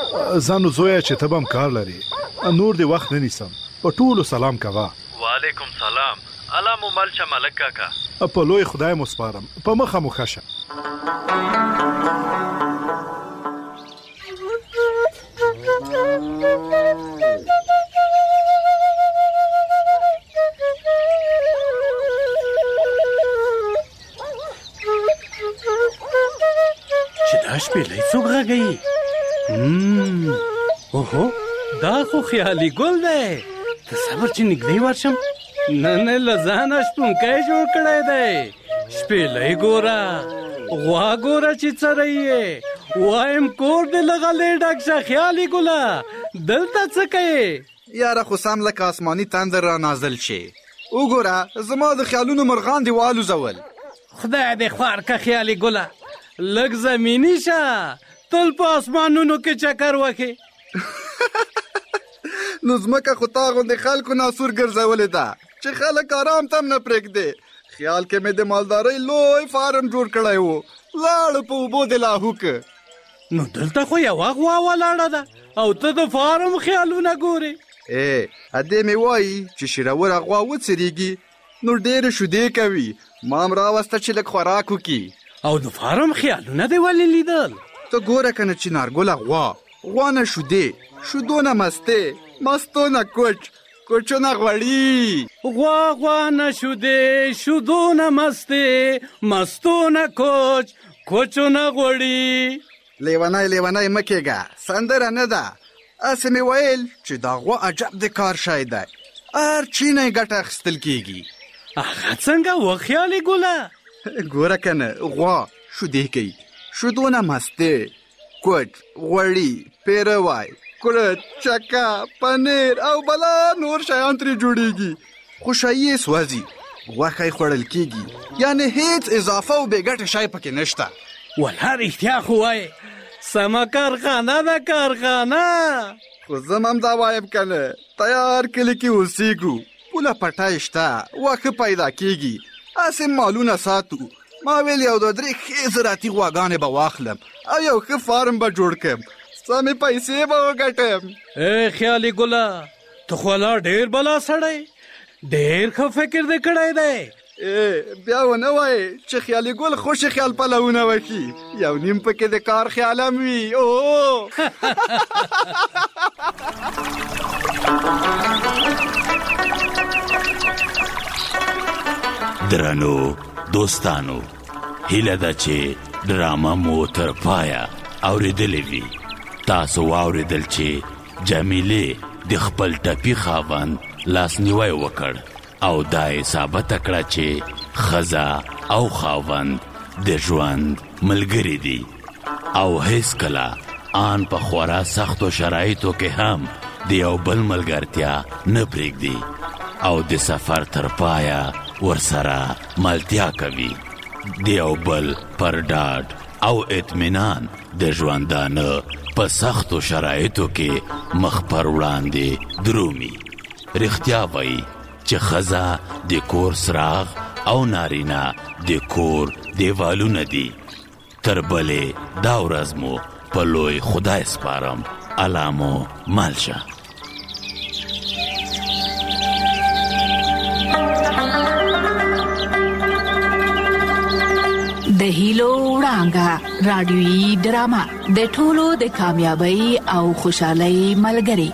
ځه نو زویه چې ته به هم کار لرې، نور دې وخت نه نیسم. په ټولو سلام کوه. وعلیکم سلام. الله مو مل شه ملک کاکا. په لوی خدای مو سپارم. په مخه مو ښه شه. چې دا شپېلۍ څوک غږوي؟ اوهو دا خو خیالي ګل دی. ته صبر چې نږدې ورشم. نه له ځانه شپونکی جوړ کړی دی. شپېلۍ ګوره، غوا ګوره چې څری یې. وایم کور دې له غلې ډک شه خیالي ګله، دلته څه کوې؟ یاره خو سم لکه آسماني تندر را نازل شي. وګوره زما د خیالونو مرغان دې والوزول. خدای دې خوار که خیالي ګله، لږ زمیني شه، تل په اسمانونو کې چکر وکې. نو ځمکه خو تا غوندې خلکو ناسور ګرځولې ده چې خلک آرام تم نه پرېږدي. خیال کې مې د مالدارۍ لوی فارم جوړ کړی و، لاړو په اوبو د لاهو که. نو دلته خو یوه غوا ولاړه ده او ته د فارم خیالونه ګورې. ادې مې وایي چې شیروره غوا وڅریږي نو ډېرې شیدې کوي. ما هم راوسته چې لږ خوراک وکړي. او د فارم خیالونه دې ولې لیدل؟ ته ګوره که نه چې نارګله غوا نه شیدې، شیدو نه مستې، مستو نه کوچ، کوچو نه غوړي. غوا نه شیدې، شیدو نه مستې، مستو نه کوچ، کوچو نه غوړي. لیونی مه کېږه، سندره نه ده. هسې مې ویل چې دا غوا عجب د کار شی دی، هر چی نه یې ګټه اخیستل کېږي. هغه څنګه و خیالي ګله؟ ګوره که نه غوا شیدې کوي، شیدو نه مستې، کوچ، غوړي، پیروی، کورت، چکه، پنیر او بلا نور شیان ترې جوړیږي. خوشایي یې سوځي، غوښه یې خوړل کېږي، یعنې هیڅ اضافه او بې ګټې شی پکې نشته. والله رښتیا خو وایې، سمه کارخانه ده کارخانه. خو زه هم دا وایم که نه، تیار کلي کې اوسېږو، پوله پټی شته، واښه پیدا کېږي، هسې مالونه ساتو، ما ویل یو د 3 ښې زراعتي غواګانې به واخلم او یو ښه فارم به جوړ کړم سمې پیسې به وګټم. خیالي ګله ته خو لا ډېر بلا سړی ډېر ښه فکر دې کړی دی. بیا ونه وایې چې خیالي ګل خوشې خیال پلونه وکړي یو نیم پکې د کار خیال هم وي. درنو دوستانو هیله ده چې ډرامه مو تر پایه اورېدلې وي. تاسو واورېدل چې جمیلې د خپل ټپي خاوند لاسنیوی وکړ او دا یې ثابته کړه چې ښځه او خاوند د ژوند ملګري دي او هیڅکله آن په خورا سختو شرایطو کې هم د یو بل ملګرتیا نه پرېږدي او د سفر تر پایه ورسره ملتیا کوي. د یو بل پر ډاډ او اطمینان د ژوندانه په سختو شرایطو کې مخ پر وړاندې درومي. رښتیا وایي چې ښځه د کور څراغ او نارینه د کور دیوالونه دي. تر بلې دا ورځ مو په لوی خدای سپارم. الله مو مل شه. د هیلو وړانګه رادیویي ډرامه د ټولو د کامیابی او خوشحالۍ ملګری.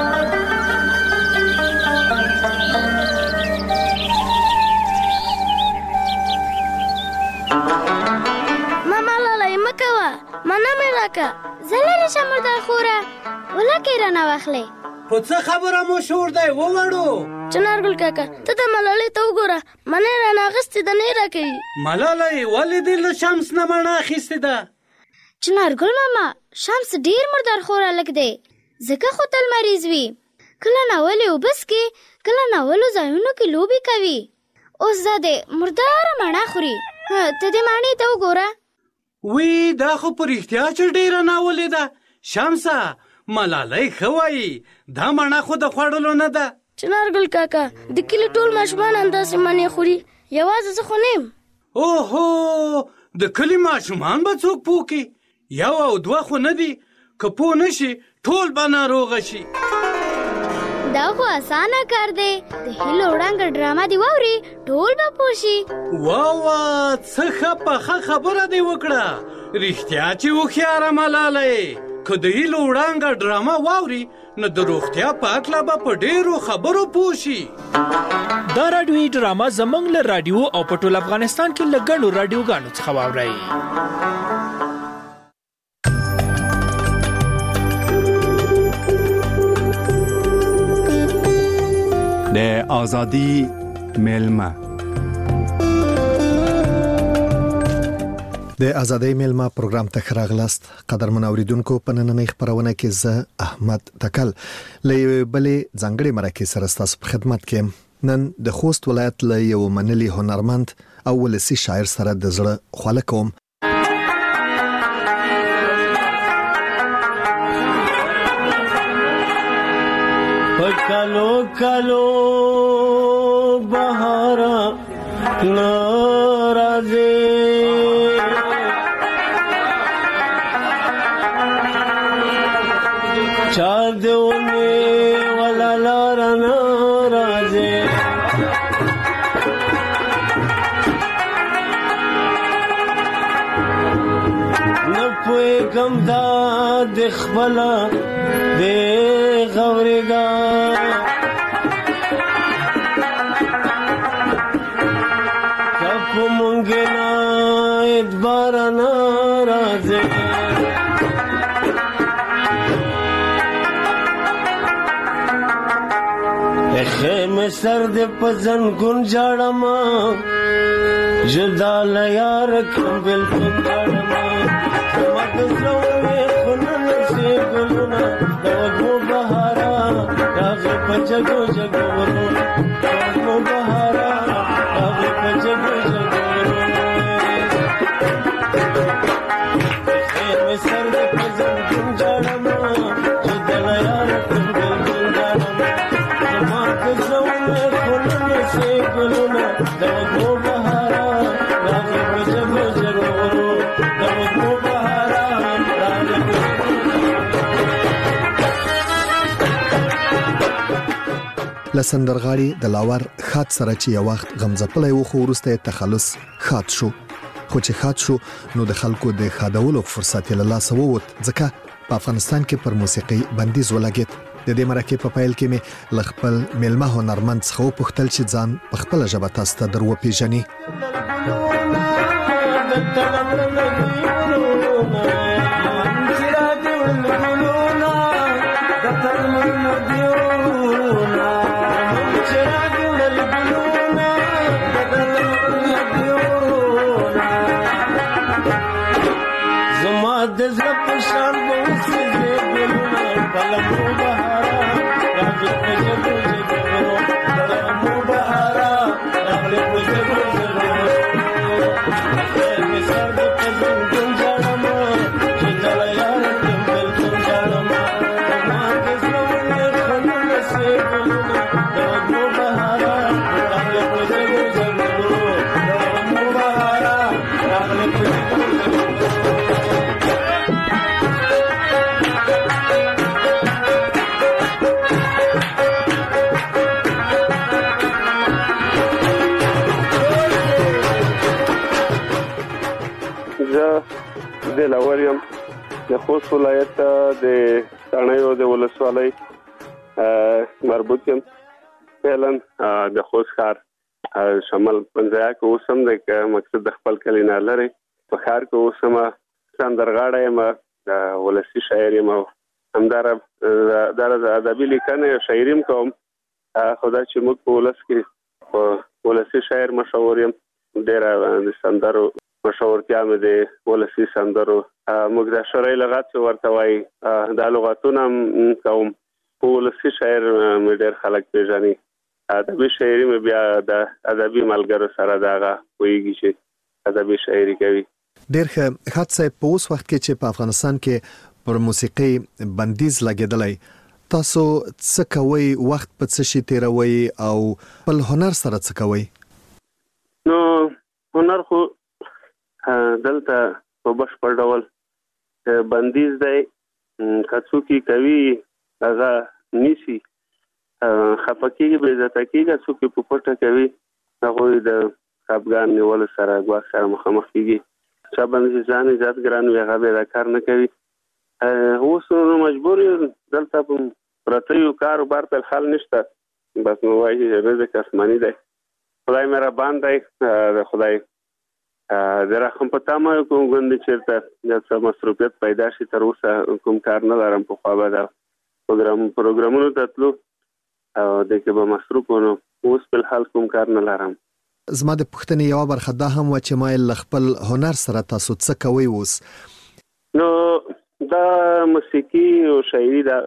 ماما لاله مکوه مانا مې راکه زلری شمردار خوره ولکه رانه واخلې. په څه خبره مو شور دی ووړو؟ چنارګل کاکا ته د ملالۍ ته وګوره منې رانه اخیستې ده نه راکوي. ملالۍ ولې دې له شمس نه مڼه اخیستې ده؟ چنارګل ماما شمس ډېر مردار خور هلک دی ځکه خو تل مریض وي. کله ناولې اوبه څکي کله ناولو ځایونو کې لوبې کوي. اوس دا دی مرداره مڼه خوري. ته دې مڼې ته وګوره. وی دا خو په رښتیا چې ډېره ناولې ده. شمسه ملالۍ ښه وایي دا مڼه خو د خوړلو نه ده. چنارګل کاکا د کلي ټول ماشومان همداسې مڼې خوري یوازې زه خو نه یم. اوهو د کلي ماشومان به څوک پوه کړي؟ یو او دوه خو نه دي که پوه نه شي ټول به ناروغه شي. دا خو اسانه کار دی. د هیلو وړانګه ډرامه دی واوري ټول به پوه شي. واه څه ښه پخه خبره دې وکړه. رښتیا چې هوښیاره ملالۍ که د هیلو وړانګه ډرامه واوري نو د روغتیا په هکله به په ډېرو خبرو پوه شي. دا راډیویي ډرامه زموږ له راډیو او په ټول افغانستان کې له ګڼو راډیوګانو څخه واورئ. د آزادی میلمه د ازادۍ میلمه پروګرام ته راغلاست. قدرمن اوریدونکو په نننۍ خبرونه کې زه احمد تکل له بلې ځانګړي مرکه سره ستاسو په خدمت کې. نن د خوست ولایت له یو منلي هنرمند او ولسی شاعر سره د زړه خواله کوم. کلو کلو بهارا ناراضه چادونه ولا لار ناراضه نپوی کم دا دخبلا دے غورگا کپ منگنا ادبار نارازه خیم سرد پزن گن جاڑما جدا لیار کم بلکن جاڑما مگزلوی خنن سی گلونا دوگو بہارا راغی پجگو جگو ورون دوگو بہارا راغی پجگو جگو ورون خیم سرد پزن گن جاڑما جدا لیار کم بلکن جاڑما مگزلوی خنن سی گلونا دوگو بہارا راغی پجگو لسندرغاړي د لاور خاط سره چې یو وخت غمزپلې و خو ورسته تخلص خاط شو خو چې خاط شو نو د خلکو د خادولو فرصت له لاس ووت ځکه په افغانستان کې پر موسیقي بندیز ولګید د دې مرکه په پایل کې مې لخپل ملمه هنرمند څخه پوښتل چې ځان په خپل ژبه تاسو ته درو پیژني د لاوریم د خوست ولایت د تڼیو د ولسوالۍ مربوط یم فعلا د خوست ښار شمال پنځه کې اوسم د مقصد د خپل کلی نه لري په ښار کې اوسم سندرغاړی یم ولسي شاعر یم همدار د ادبي لیکنې شاعریم کوم خدای چې موږ په ولس کې ولسي شاعر مشهور یم ډېر د سندرو مشهورتیا مې د ولسي سندرو موږ د شرعي لغات ورته وایي دا لغاتونه کوم په ولسي شاعر مې ډېر خلک پیژني ادبي شاعري مې بیا د ادبي ملګرو سره دغه ویږي چې ادبي شاعري کوي ډېر ښه حادثه په اوس وخت کې چې په افغانستان کې پر موسیقي بندیز لګېدلی تاسو څه کوئ وخت په څه شي تیروئ او خپل هنر سره څه کوئ نو هنر خو دلته په بشپړ ډول بندیز دی که څوک کوي هغه نیسي خفه کېږي بې عزته کېږي څوک په پټه کوي هغوی د خفګان نیولو سره ګواښ سره مخامخ کېږي چا باندې ځان ایجاد ګران وي هغه بې دا کار نه کوي اوس نو مجبور یو دلته په پرتیو کاروبار ته حل نشته بس نو وایي رزق آسماني دی خدای مهربان دی د خدای د رحم په تمه کوم غوندې چیرته د څه مصروفیت پیدا شي تر اوسه کوم کار نه لرم په خوا به د پروګرامونو ته تلو او د کې به مصروف ونو اوس په حال کوم کار نه لرم زما د پوښتنې یو برخه دا هم و چې ما خپل هنر سره تاسو څه کوئ اوس نو دا موسیقي او شاعري دا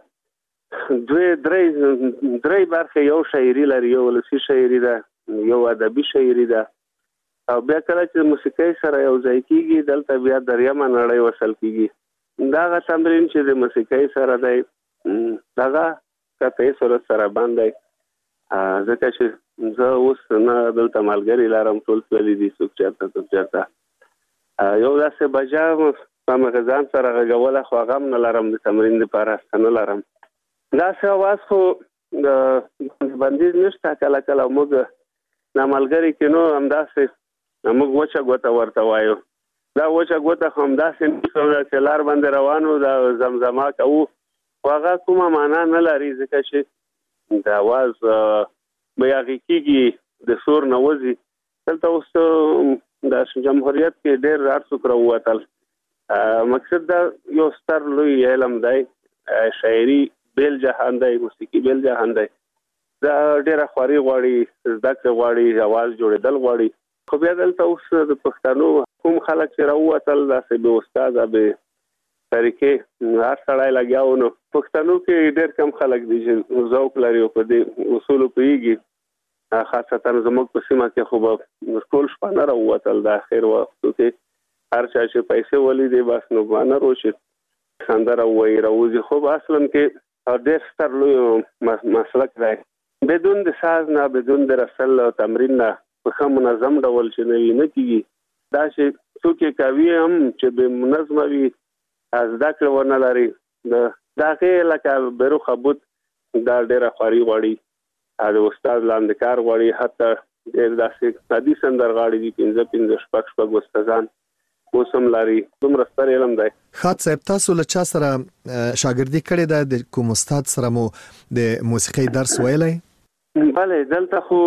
درې برخه یو شاعري لري یو ولسي شاعري ده یو ادبي شاعري ده او بیا کله چې موسیقي سره یو ځای کېږي دلته بیا دریمه نړۍ وصل کېږي دغه تمرین چې د موسیقي سره دی دغه قطعي صورت سره باندې ځکه چې زه اوس نه دلته ملګري لرم ټول تللي دي څوک چېرته یو داسې بجا په مغه ځان سره غږوله خو هغه هم نه لرم د تمرین دپاره نه لرم داسې اواز خو د بندیز نشته کله کله موږ نه ملګري کې نو همداسې موږ وچه ګوته ورته وایو دا وچه ګوته خو همداسې چې لار باندې روانو دا زمزمه کوو خو هغه کومه معنا نه لري ځکه چې د اواز به هغې کېږي د سور نه وځي دلته اوس د جمهوریت کې ډېر هر څوک راووتل مقصد دا یو ستر لوی علم دی شاعري بیل جهان دی موسیقي بیل جهان دی دا ډېره خواري غواړي زده کړې غواړي اواز جوړېدل غواړي خو بیا دلته اوس د پښتنو کوم خلک چې راووتل داسې بې استاده بې طریقې هر سړی لګیا و نو پښتنو کې ډېر کم خلک دي چې ذوق لري او په دې اصولو پوهېږي خاصتا زموږ په سیمه کې خو به ټول شپه نه راووتل د اخر وختو کې هر چا چې پیسې ولیدې بس نو به نه روشي سندره ووایي راوځي خو به اصلا کې ډېر ستر لوی مسلک دی بدون د ساز نه بدون د رسل او تمرین نه په ښه منظم ډول چې نه وي نه کېږي دا چې څوک یې کوي هم چې بې منظمه وي زده کړه ونه لري د هغې لکه بروخه بود دا ډېره خواري غواړي د استاد لاندې کار غواړي. حتی ډېر داسې عادي سندرغاړي دي 15 شپږ استادان اوسم لري. دومره ستر علم دی. خاط صاحب تاسو له چا سره شاګردي کړې ده؟ د کوم استاد سره مو د موسیقي درس ویلی؟ بله دلته خو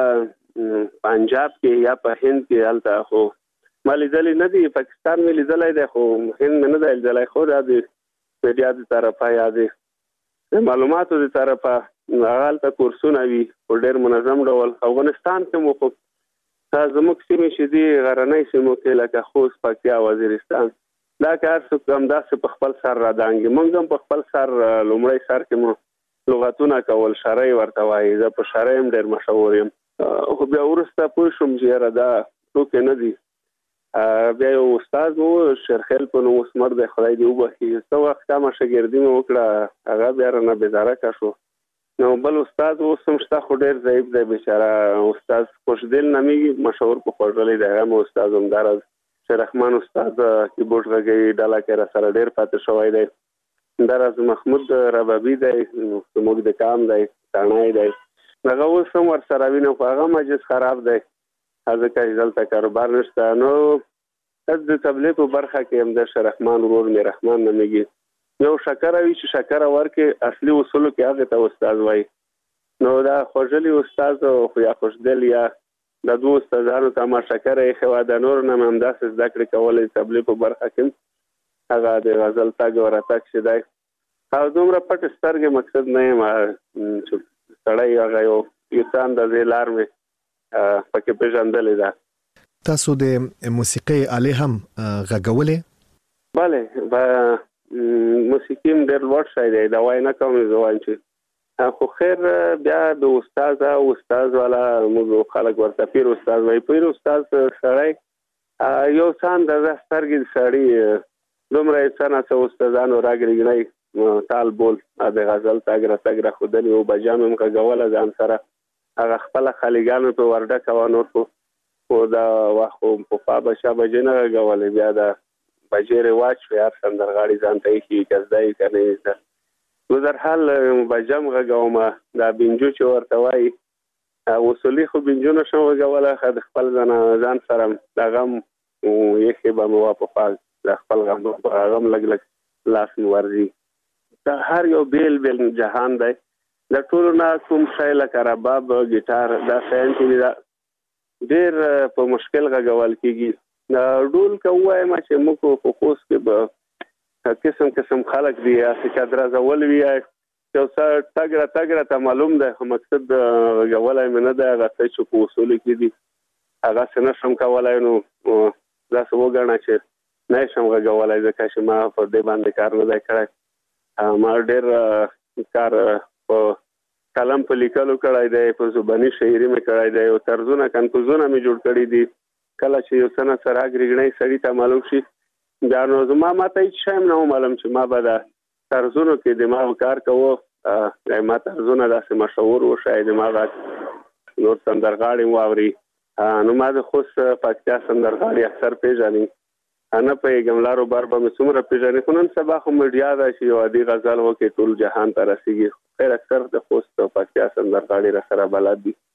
پنجاب کې یا په هند کې هلته خو ما لیدلی نه دي. پاکستان مې لیدلی دی خو هند مې نه دی لیدلی. خو دا د میډیا د طرفه یا د معلوماتو د طرفه هغه هلته کورسونه وي په ډېر منظم ډول. افغانستان کې مو خو زموږ سیمې چې دي غرنۍ سیمو کې لکه خوست، پکتیا، وزیرستان دا کار څوک همداسې په خپل سر رادانګي. موږ هم په خپل سر لومړی سر کې مو لغتونه کول، شرعي ورته وایي. زه په شرعي هم ډېر مشهور یم. خو بیا وروسته پوه شوم چې یاره دا ټوکې نه دي. بیا یو استاد و شیرخیل په نوم اوس مړ دی، خدای دې وبخي. څه وخت کمه شاګردي مې وکړه، هغه بیا رانه بېزاره شو. نو بل استاد اوس هم شته خو ډېر ضعیف دی بیچاره. استاد خوشدل نومیږي، مشهور په خوږلی دی. هغه مو استاد همداراز شیررحمان استاد کیبورډ غږوي، ډله کې راسره ډېر پاتې شوی دی. همداراز محمود ربابي دی، زموږ د کام دی، تاڼی دی. هغه اوس هم ورسره وي. نو په هغه مجلس خراب دی ځکه چې دلته کاروبار نشته. نو د تبلیغ په برخه کې هم د شیررحمان ورور مې رحمان نومیږي. یو شکره وي چې شکره ورکې اصلي اصولو کې هغې ته استاد وایي. نو دا خوږلی استاد خو یا خوشدل یا د دوه استادانو ته ما شکره ایښې وه. د نورو نه مې همداسې زده کړې کولې. تبلیغ په برخه کې هغه د غزل تګ او راتګ چې دی او دومره پټ سترګې مقصد نه یم چې سړی هغه یو څه اندازې لار مې پکې پېژندلې ده. تاسو د موسیقۍ آلې هم غږولې؟ بله موسیقي هم ډېر لوړ شی دی. دا وایي نه کوم زه وایم چې خو خیر بیا د استاد او استاد والا موږ خلک ورته پیر استاد وایي. پیر استاد سړی یو څه اندازه سترګې د سړي دومره یې څه نه څه استادانو راګرېږنی تال بول د غزل تګ راتګ راښودلي و. بجا مې هم غږوله ځان سره. هغه خپله خالیګانو په ورډکه وه. نور خو دا وخت خو پخوا به چا بجې نه غږولې. بیا د بجې رواج شو، هر سندرغاړي ځان ته ایښي که زده یې که نه یې زده. ګذرحال بجه هم غږوم. دا بینجو چې ورته وایي اصولي خو بینجو نه شم غږولی. ښه د خپل ځان سره د غم ایښې به مې وه پخوا د خپل غم هغه هم لږ لږ لاس مې ورځي. دا هر یو بیل بیل جهان دی. د ټولو نه کوم شی لکه رباب، ګیټار دا شیان چې دا ډېر په مشکل غږول کېږي. ډول که ووایم چې موږ په خوست کې به قسم قسم خلک دي چې چادرازول وي یو څه تګ راتګ راته معلوم دی. خو مقصد غږولی مې نه دی. هغه څه چې په اصولو کې دي هغسې نه شم کولی. نو داسې وګڼه چې نه یې شم غږولی ځکه چې ما په دې باندې کار نه دی کړی. ما ډېر کار په قلم په لیکلو کړی دی، په زباني شاعري مې کړی دی، او طرزونه کنفوزونه مې جوړ کړي دي. کله چې یو څه نه څه راګرېږنی سړي ته معلوم شي بیا نو زما ماته هېڅ شی هم نه و معلوم چې ما به د طرزونو کې دماغ کار کوو. ما طرزونه داسې مشهور و شاید دماغ نور سندرغاړي واوري. نو ما د خوست پکتیا سندرغاړي اکثر پېژني. نه پوهېږم لارو بار به مې څومره پېژني. خو نن سبا خو میډیا ده چې یو عادي غزل وکړي ټول جهان ته رسېږي. خیر اکثر د خوست او پکتیا سندرغاړي راسره بلد دي.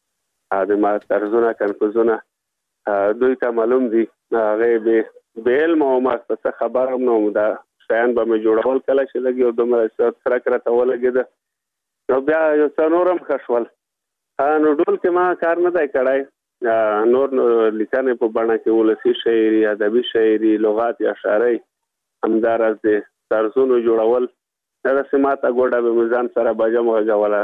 د ما طرزونه کنفوزونه دوی ته معلوم دي. هغې بې علمه وم، څه خبر هم نه وم. دا شیان به مې جوړول کله چې لږ یو دومره څرک راته ولګېده نو بیا یو څه نور هم ښه شول. نو ډول کې ما کار نه دی کړی. نور لیکنې په بڼه کې ولسي شاعري، ادبي شاعري، لغات یا شاعرۍ، همداراز د طرزونو جوړول دا داسې ما ته ګوډه به مې ځان سره بجم غږوله.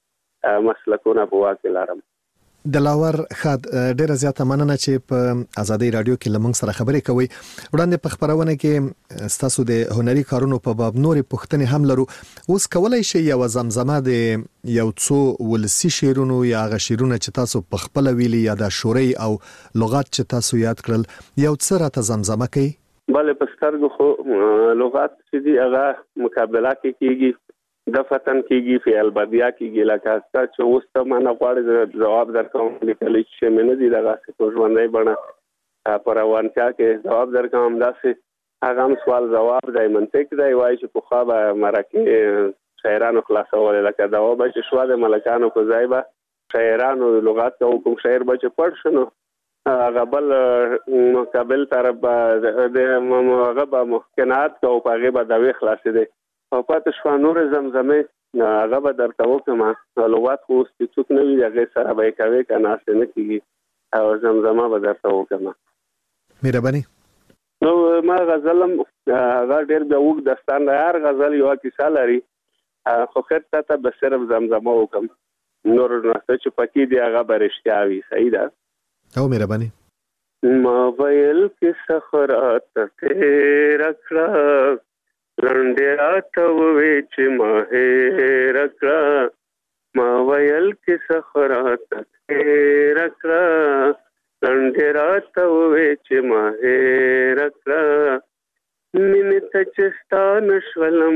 دا مسلکونه په واک کې لرم. دلاور خاد ډیره زیاته مننه چې په ازادي رادیو کې لمنګ سره خبرې کوي. وړاندې په خبرونه کې ستاسو د هنري کارونو په باب نورې پوښتنې هم لرو. اوس کولای شئ یو زمزمه د یو څو ولسي شعرونو یا هغه شعرونه چې تاسو په خپل ویلي یا د شورۍ او لغات چې تاسو یاد کړل یو څه راته زمزمه کوي؟ بله په سترګو خو لغات چې دي هغه مقابله کې کېږي، دفتن کېږي، فعل بدیه کېږي. لکه ستا چې اوس ته مانه غواړې جواب درکوم لیکلی چې مې نه دي دغسې په ژوندۍ بڼه په روانتیا کې جواب درکوم. همداسې هغه هم سوال ځواب دی، منطق دی. وایي چې پخوا به مرکې شاعرانو خلاصول لکه دا و به چې شوا د ملکانو په ځای به شاعرانو لغات کوم شاعر به چې پړ شنو هغه بل مقابل طرف د هغه به محکنات کو په هغه به دا وی خلاصې دي او پاتې شو نور زمزمه هغه به درته وکم لغات خو څوک نه وی هغه سره به کوي کنه څه نه کیږي او زمزمه به درته وکم. مهرباني. نو ما غزلم هغه ډېر د وګ داستان هر غزل یو کیسه لري خو خاطر ته به صرف زمزمه وکم نور نه چې پکې دی هغه برشتیا وي. صحیح ده. او مهرباني. ما ویل کې سخرات تیر کړه لنډه راته وې چې ما هېر کړه ما ویل کې سخرات تیر کړه لنډه راته وې چې ما هېر کړه مینې ته چې ستا نشولم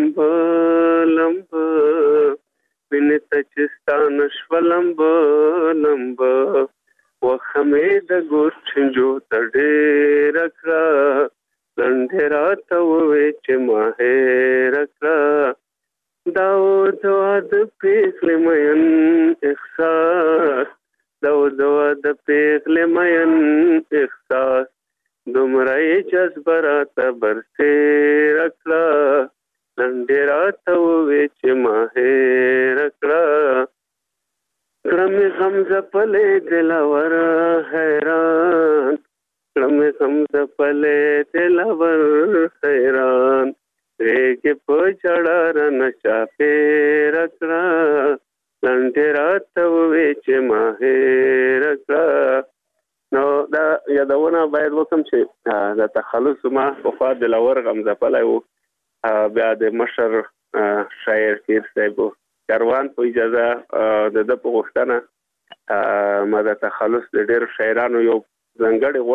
لمب مینې ته چې ستا نشولم لمب وخمې د ګور چنجو ته ډېره کړه لنډه راته وې چې ما هېر کړه دا دوا د پېغلې مین احساس دا د پېغلې مین احساس دومره یې جذبه راته برسېره کړه لنډه راته وې چې ما هېر کړه کړه مې غم ځپلې دلاور حیران کړه مې غم ځپلې دلاور حیران ریګې په جړه رانه چاپېره کړه لنډه راته وې چې ما هېر کړه. نو دا یادونه باید وکم چې د تخلص ما پخوا دلاور غم ځپلی و بیا د مشر شاعر پیر صاحب کاروان په اجازه د په غوښتنه ما د تخلص د ډېرو شاعرانو یو ځانګړې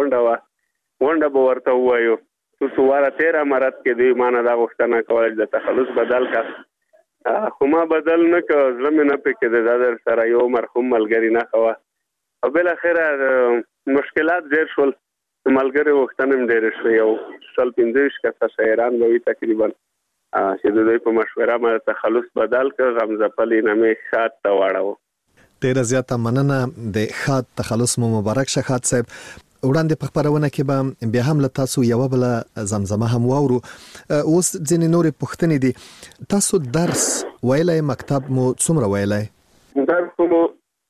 غونډه به ورته ووایو څو واره 13 مرات کې دوی ما نه دا غوښتنه کوله چې د تخلص بدل کړه خو ما بدل نه کړ زړه مې نه پکې د در سره یو مرحوم ملګري نه کوه او بالاخره مشکلات ډېر شول ملګري غوښتنې هم ډېرې شوې یو 15 کسه شاعران به وي تقریبا چې د دوی په مشوره ما تخلص بدل کړ غم ځپلې نه مې ښاد ته واړاوه. ډېره زیاته مننه د ښاد تخلص مو مبارک شه ښاد صاحب. وړاندې په خبرونه کې به بیا هم له تاسو یو بل زمزمه هم واورو. اوس ځینې نورې پوښتنې دي تاسو درس ویلای مکتب مو څومره ویلای؟ درس مو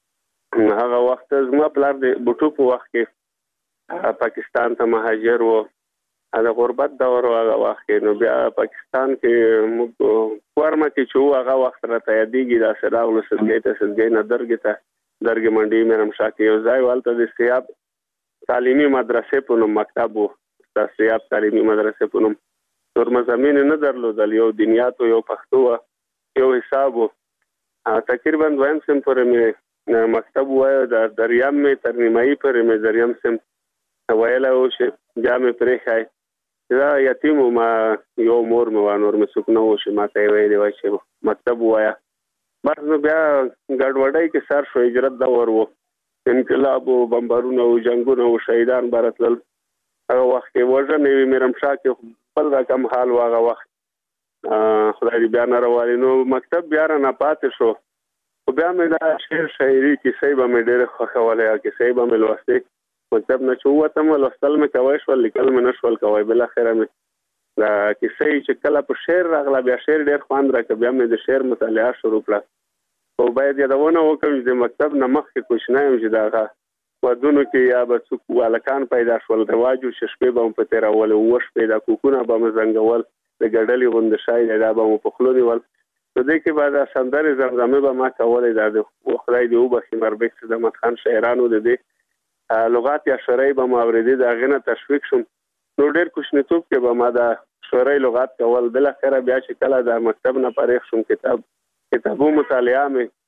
هغه وخت زما پلار د بوټو په وخت کې پاکستان ته مهاجر و د غربت دور هغه وخت کې نو بیا پاکستان کې موږ فورمه کې چې هغه وخت راته یادېږي دا سراغلو سلګۍ نه درګې منډي مې رمشا کې یو ځای والته د سیاب تعلیمي مدرسې په نوم مکتب و د سیاب تعلیمي مدرسې په نوم نور مضامین نه درلودل یو دنیات یو پښتو یو حساب تقریبا دویم سم پورې مې مکتب وایو د دریم مې تر نیمایي پورې مې دریم سم ویلی و چې بیا مې پرېښی دا یتیم ما یو مور مې وه نور مې څوک نه و چې ما ته یې ویلې وای چې مکتب ووایه بس نو بیا ګډوډۍ کې سر شو هجرت دور و انقلاب و بمبارونه و جنګونه و شهیدان به راتلل هغه وخت کې وژنې وې میرمشا کې بل رقم حال و هغه وخت خدای دې بیا نه راولي نو مکتب بیا رانه پاتې شو خو بیا مې دا شعر شاعري کیسې به مې ډېرې خوښولې کیسې به مې لوستې مکتب نه چې ووتم لوستل مې کوی شول لیکل مې نه شول کوی بالاخره مې دا کیسې چې کله په شعر راغله بیا شعر ډېر خوند راکړه بیا مې د شعر مطالعه شروع کړه خو باید یادونه وکړم چې د مکتب نه مخکې کوچنی یم چې د هغه ودونو کې یا به څوک هلکان پیدا شول رواج و چې شپې به مو په تېرول اووه شپې دا کوکونه به مو زنګول د ګډلې غوندې شی دا به مو په خولو نیول په دې کې به دا سندرې زمزمې به ما کولې دا د خدای دې وبخښي مربک صدمت خان شاعرانو د دې لغات یا شرعي به مو اورېدې د هغې نه تشویق شوم نو ډېر کوچنیتوب کې به ما دا شرعي لغات کول بالاخره بیا چې کله د مکتب نه فارغ شوم کتابو مطالعه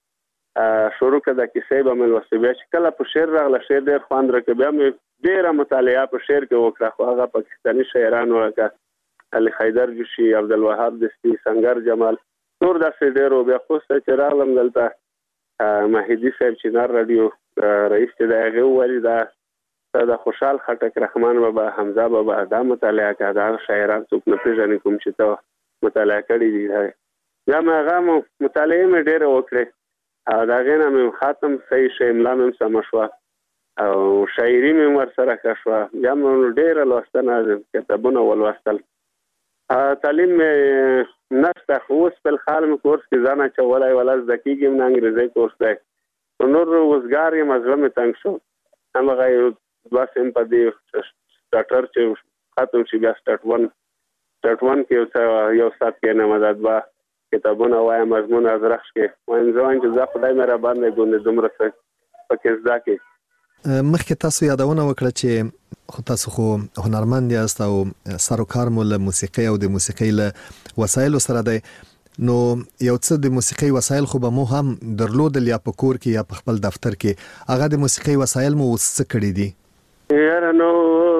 مې شروع کړه د کیسې به مې لوستې بیا چې کله په شعر راغله شعر ډېر خوند راکړه بیا مې ډېره مطالعه په شعر کې وکړه خو هغه پاکستاني شاعرانو لکه علي حیدر جوشي عبدالوهاب دستي سنگر جمال نور داسې ډېرو بیا خوسته چې راغلم دلته مهدي صاحب چنار راډیو رئیس چې د هغې وویل دا د خوشحال خټک رحمان بابا حمزه بابا دا مطالعه کړه دا شاعران څوک نه پېژني کوم چې ته مطالعه کړي دي دا مې هغه مطالعه مې ډېره وکړې او د هغې نه مې ختم صحیح شو، املا مې سمه شوه او شاعري مې ورسره ښه شوه. بیا مې ډېره لوستنه کتابونه ولوستل. تعلیم مې نشته، خو اوس فلحال مې کورس کې ځان اچولی ولا زده کېږم نه، انګریزي کورس دی. نور وزګار یم، زړه مې تنګ شو. همغه یو 2 سیم په دې سټارټر چې ختم شي بیا سټارټ 1 کې یو ساعت کې نه مده 2 کتابونه وایم، مضمون از رخص کې وایم زه وایم چې زه خدای مې را باندې ګوندې دومره څه پکې زده کې. مخکې تاسو یادونه وکړه چې خو تاسو خو هنرمند یاست او سر و کار مو له موسیقۍ او د موسیقۍ له وسایلو سره دی، نو یو څه د موسیقۍ وسایل خو به مو هم درلودل یا په کور کې یا په خپل دفتر کې، هغه د موسیقۍ وسایل مو اوس څه کړي دي؟ یاره نو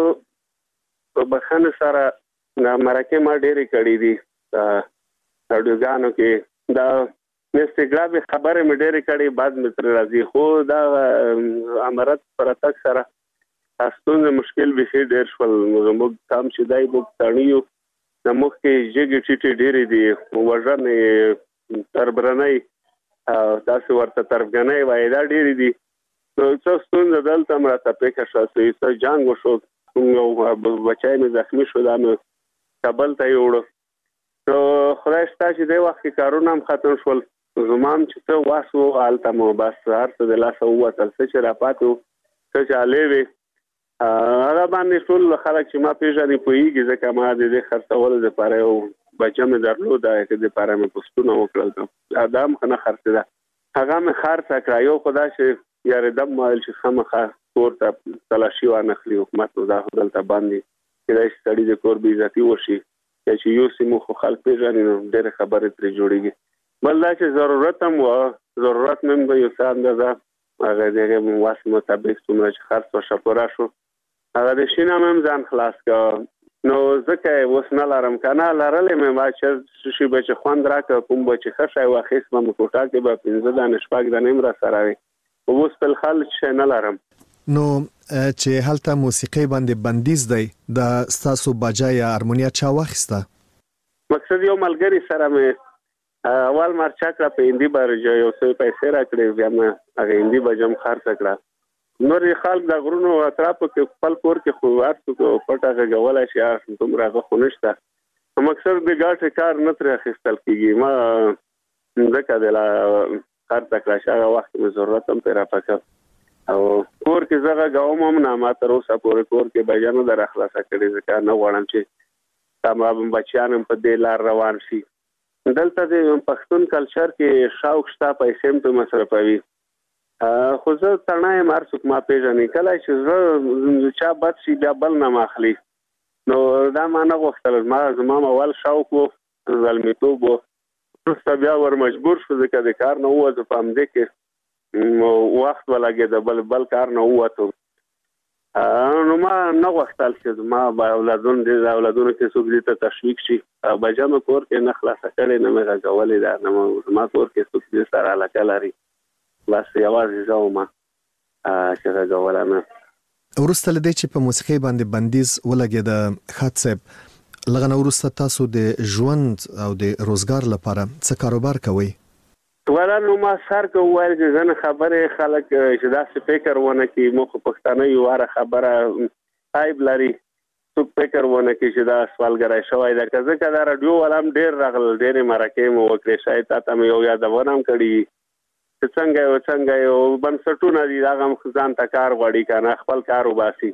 په بخښنې سره مرکې ما ډېرې کړي دي راډیوګانو کې، دا انستګرام خبرې مې ډېرې کړي، بعد مې ترې راځي، خو دا امارت پر تک سره ستونزې مشکل بیخي ډېر شول. زموږ کام چې دی موږ تڼي یو، د موږ کې جګې ټیټې ډېرې دي، وژنې تربرنۍ داسې ورته تربګنۍ وایي دا ډېرې دي. نو څه ستونزه دلته هم راته پېښه شوه، څه جنګ وشو، بچی مې زخمي شو، دا مې کابل ته یوړو. نو خدای شته چې دی وخت کې کارونه هم ختم شول، زما هم چې څه واس و هلته مو بس هر څه د لاسه ووتل، څه چې راپاتې و څه چې هلې وې هغه باندې ټول خلک چې ما پېژني پوهېږي، ځکه ما د دې خرڅولو دپاره یو بچه مې درلوده، د دپاره مې پوسټونه وکړل، دا هم ښه نه خرڅېده، هغه مې خرڅه کړه. یو خو دا چې یارېدم ویل چې خامخا کور ته تلاشي وانخلي حکومت، نو دا خو دلته باندې کېدای شي سړي د کور بې عزتي وشي، چې یو سیمو خو خلک پېژني نو ډېرې خبرې ترې جوړېږي. بل دا چې ضرورت هم و، ضرورت مې هم د یو څه اندازه هغه د هغې واس مطابق څومره چې خرڅ وشه پوره شو، هغه د شین هم ځان خلاص کړه. نو ځکه یې اوس نه لرم، که نه لرلی مې ما چې شي به چې خوند راکړه، کوم به چې ښه شی واخیست به مې کوټه کې به 15 دانې 6 دانې هم راسره وي، خو اوس فلحال شی نه لرم. نو چې هلته موسیقۍ باندې بندیز دی، د ستاسو باجا یا هارمونیا چا واخیسته؟ مقصد یو ملګري سره مې اول مرچا کړه، په هندي باجه یو څه پیسې راکړې، بیا مې هغه هندي باجه هم خرڅه کړه. نور خلک د غرونو اطرافو کې خپل کور کې خو هر څوک پټه غږولی شي، دومره هغه خو نشته. مقصد د ګاټې کار نه ترې اخیستل کېږي، ما ځکه د خرڅه کړه چې هغه وخت مې ضرورت هم پرې راپکړ او کور کې زه غږوم هم نه، ما تر اوسه پورې کور کې بیجه نه در خلاصه کړې، ځکه نه غواړم چې تمام بچیان هم په دې لار روان شي. دلته د پښتون کلچر کې شوق شته، پیسې هم په مصرفوي، خو زه تڼه یم، هر څوک ما پېژني، کله چې زه چا بد شي بیا بل نه ماخلي، نو دا ما نه غوښتل. زما اول شوق و، زلمیتوب و، وروسته بیا ور مجبور شو، ځکه د کار نه ووځو، په همدې کې وخت ولګېده، بل کار نه ووتو. نو ما نه غوښتل چې زما اولادونو کې څوک دې ته تشویق شي، بجه مې کور کې نه خلاصه کړې، نه مې غږولې ده، نه زما کور کې څوک دې سره علاقه لري، بس یوازې زه وم چې غږوله نه. وروسته له دې چې په موسیقۍ باندې بندیز ولګېده، ښاد صاحب لږ نه وروسته تاسو د ژوند او د روزګار لپاره څه کاروبار کوئ؟ ولا نو ما سر که وویل چې ځنې خبرې خلک چې داسې فکر ونه کړي، موږ خو پښتانه یو هره خبره عیب لري، څوک فکر ونه کړي چې دا سوالګری شوی ده، که ځکه دا راډیو والا هم ډېر راغلل، ډېرې مرکې مو وکړې، شاید تا ته مې یو یادونه هم کړي چې څنګه یو بنسټونه دي، هغه هم ځان ته کار غواړي، که نه خپل کار وباسي.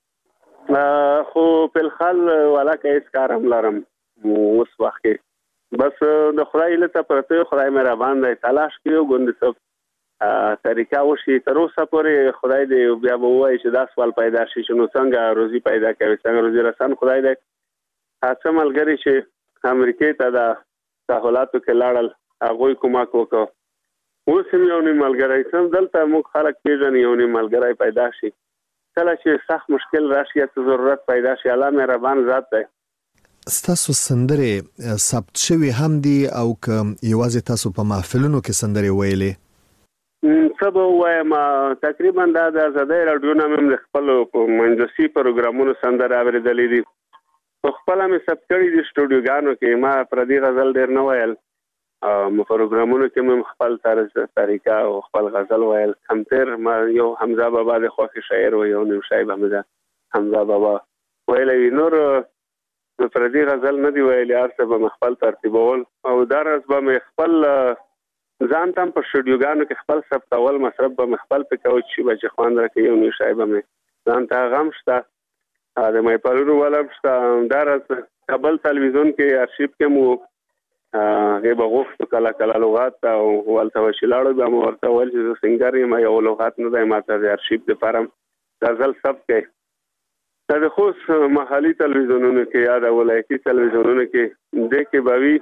خو فلحال ولاکه هېڅ کار هم لرم اوس وخت کې، بس د خدای لته پرته خدای مې را باندې تلاش کړو، ګوندې څه طریقه وشي. تر اوسه پورې خدای دې بیا به ووایي چې دا سوال پیدا شي چې نو څنګه روزي پیدا کوي، څنګه روزي رسن خدای دې. څه ملګري چې امریکې ته د تحولاتو کې لاړل، هغوی کومک وکړو، اوس هم یو نیم ملګری څم دلته موږ خلک پېژني، یو نیم ملګری پیدا شي، کله چې سخت مشکل راشي یا څه ضرورت پیدا شي، الله مهربان ذات دی. ستاسو سندرې ثبت شوي هم دي او که یوازې تاسو په محفلونو کې سندرې ویلې؟ څه به ووایم، تقریبا دا د ازادۍ راډیو نه مې د خپلو مجلسي پروګرامونو سندرې اورېدلې دي، په خپله مې ثبت کړي دي سټوډیوګانو کې، ما پردي غزل ډېر نه ویل، پروګرامونو کې مې خپل طریقه او خپل غزل ویل کمپیر ما یو حمزه بابا د خوښ شاعر و یو نیم شاعر حمزه بابا ویلې نور پردي غزل نه دی ویلې ارڅه به خپل ترتیبول او درس به خپل ځان تم په شډیوګانو کې خپل ثبتول مصرف به خپل په کوچ شي به خوان راکې یو نیم شاعر به ځان ته غم شته د مې پرونو ولم شته درس کابل تلویزیون کې ارشیف کې مو هغه به غوښت کله لغات او ولته وشلاړو به مو ورته ول چې سنگر یم یو لغات نه دی ماته د ارشیف د فارم غزل سب کې د خوست محلي تلویزیونونو کې یا د ولایتي تلویزیونونو کې د کې باوی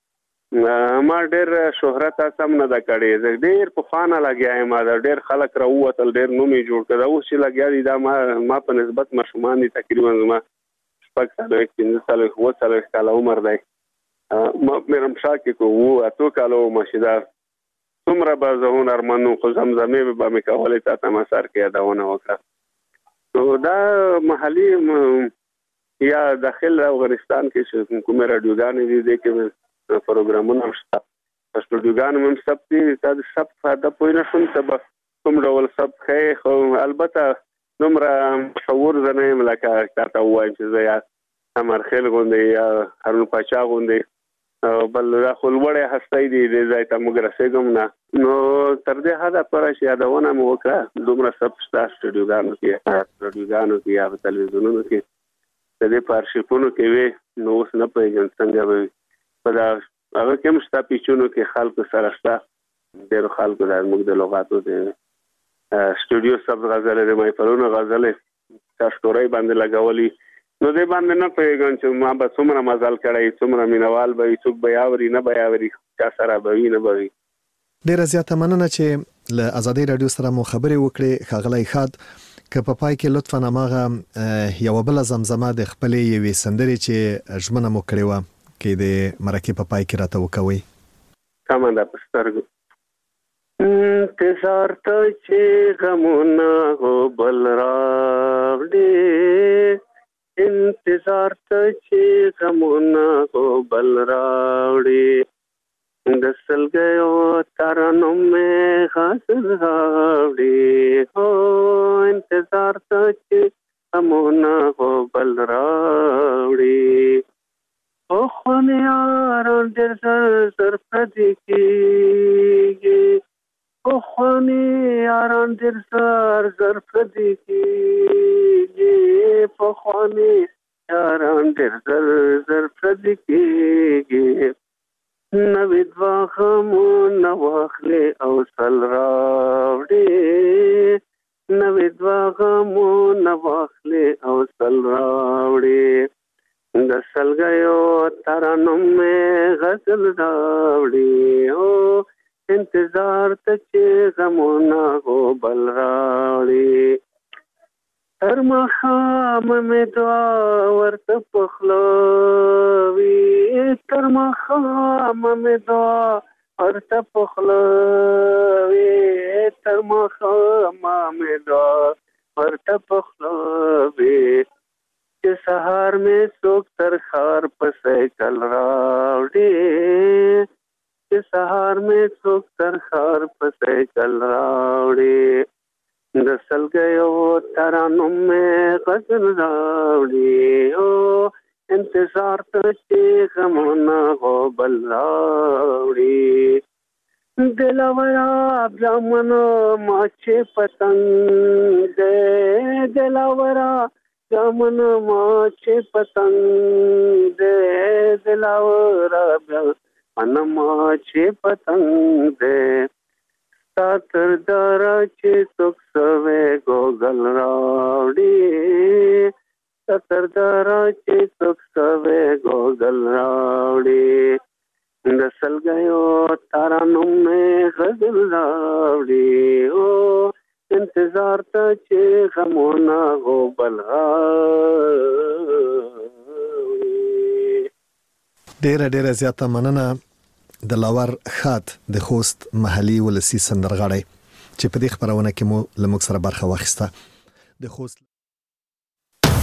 ما ډېر شهرت سم نه دا کړی ډېر په خانه لګیا ما ډېر خلک راووتل ډېر نومي جوړ کړ اوس چې لګیا دي دا ما په نسبت مشومان دي تقریبا ما شپږ سال 15 سال کال عمر دی ما مرم شاکې کو وو اتو کالو مشیدا څومره بازون ارمنو خو زمزمه به مې کولې تا مسار کې یادونه وکړه نو دا محلي یا داخل افغانستان کې کومه رادیوګانې دي کې پروګرامونه شته سټوډیوګان هم سب دي دا سب فاده پوینه شون سبا کوم ډول سب خو البته نمره مشهور زنه ملکه تاسو وایم چې یا امر خیل غوندي یا هارون پاچا غوندي بل دا خلوړې هستې دي د ځای ته موږ رسېږم نه نو تر دې حدا پر شي یادونه مو وکړه دومره سب سټوډیوګانو کې رادیوګانو کې یا تلویزیونونو کې د دې پارشپونو کې وي نو اوس نه پیژن څنګه وي په دا هغه کوم شته پیچونو کې خلکو سره شته ډېر خلکو د موږ د لغاتو د سټوډیو سب غزل د مې پرونو غزل تاسو باندې لګولي نو دې باندې نه پیژن چې ما به څومره مزل کړی څومره مینوال به څوک بیاوري نه بیاوري چا سره به نه به ډېر زیاته مننه چې له ازادي رادیو سره مو خبرې وکړې خغلای خاد که په پای کې لطفا ماغه یو بل زمزمه د خپلې یوې سندرې چې ژمنه مو کړې و کې د مرکه په پای کې راته وکوي کمنده پسترګو انتظار ته چې غمونه هو بل راغلي انتظار ته چې غمونه هو بل راغلي دسل گیو ترانو میں حاصل راوڑی ہو انتظار تچ امونا ہو بل راوڑی او خونی آران در سر پردی کی او خونی آران در سر پردی کی او خونی آران در سر پردی کی نویدوا خمو نواخلی او سل راوڑی نویدوا خمو نواخلی او سل راوڑی دسل گیو ترانم میں غزل راوڑی ہو انتظار تچے غمونا ہو بل راوڑی ترمخام میں دعا ورت پخلوی ترمخام میں دعا ورت پخلوی ترمخام میں دعا ورت پخلوی کہ سہار میں سوک ترخار پسے کل راوڑی کہ سہار میں سوک ترخار پسے کل راوڑی دسل گیو ترانو میں غزل راوڑی ہو انتظار تچے غمونا ہو بل راوڑی دلاورا جامنو ماچے پتنگ دے دلاورا جامنو ماچے پتنگ دے دلاورا جامنو ماچے پتنگ دے تر دارا چې څوک سوې ګوګل راوړي تر دارا چې څوک سوې ګوګل راوړي دسل گیو ترانو میں غزل راوړي او انتظار ته چې غمونه هو بل راوړي ډېره زیاته مننه د لاور خات د خوست محلي ولسی سندرغاړی چې په دې خبرونه کې مو لمک سره برخه واخیسته د خوست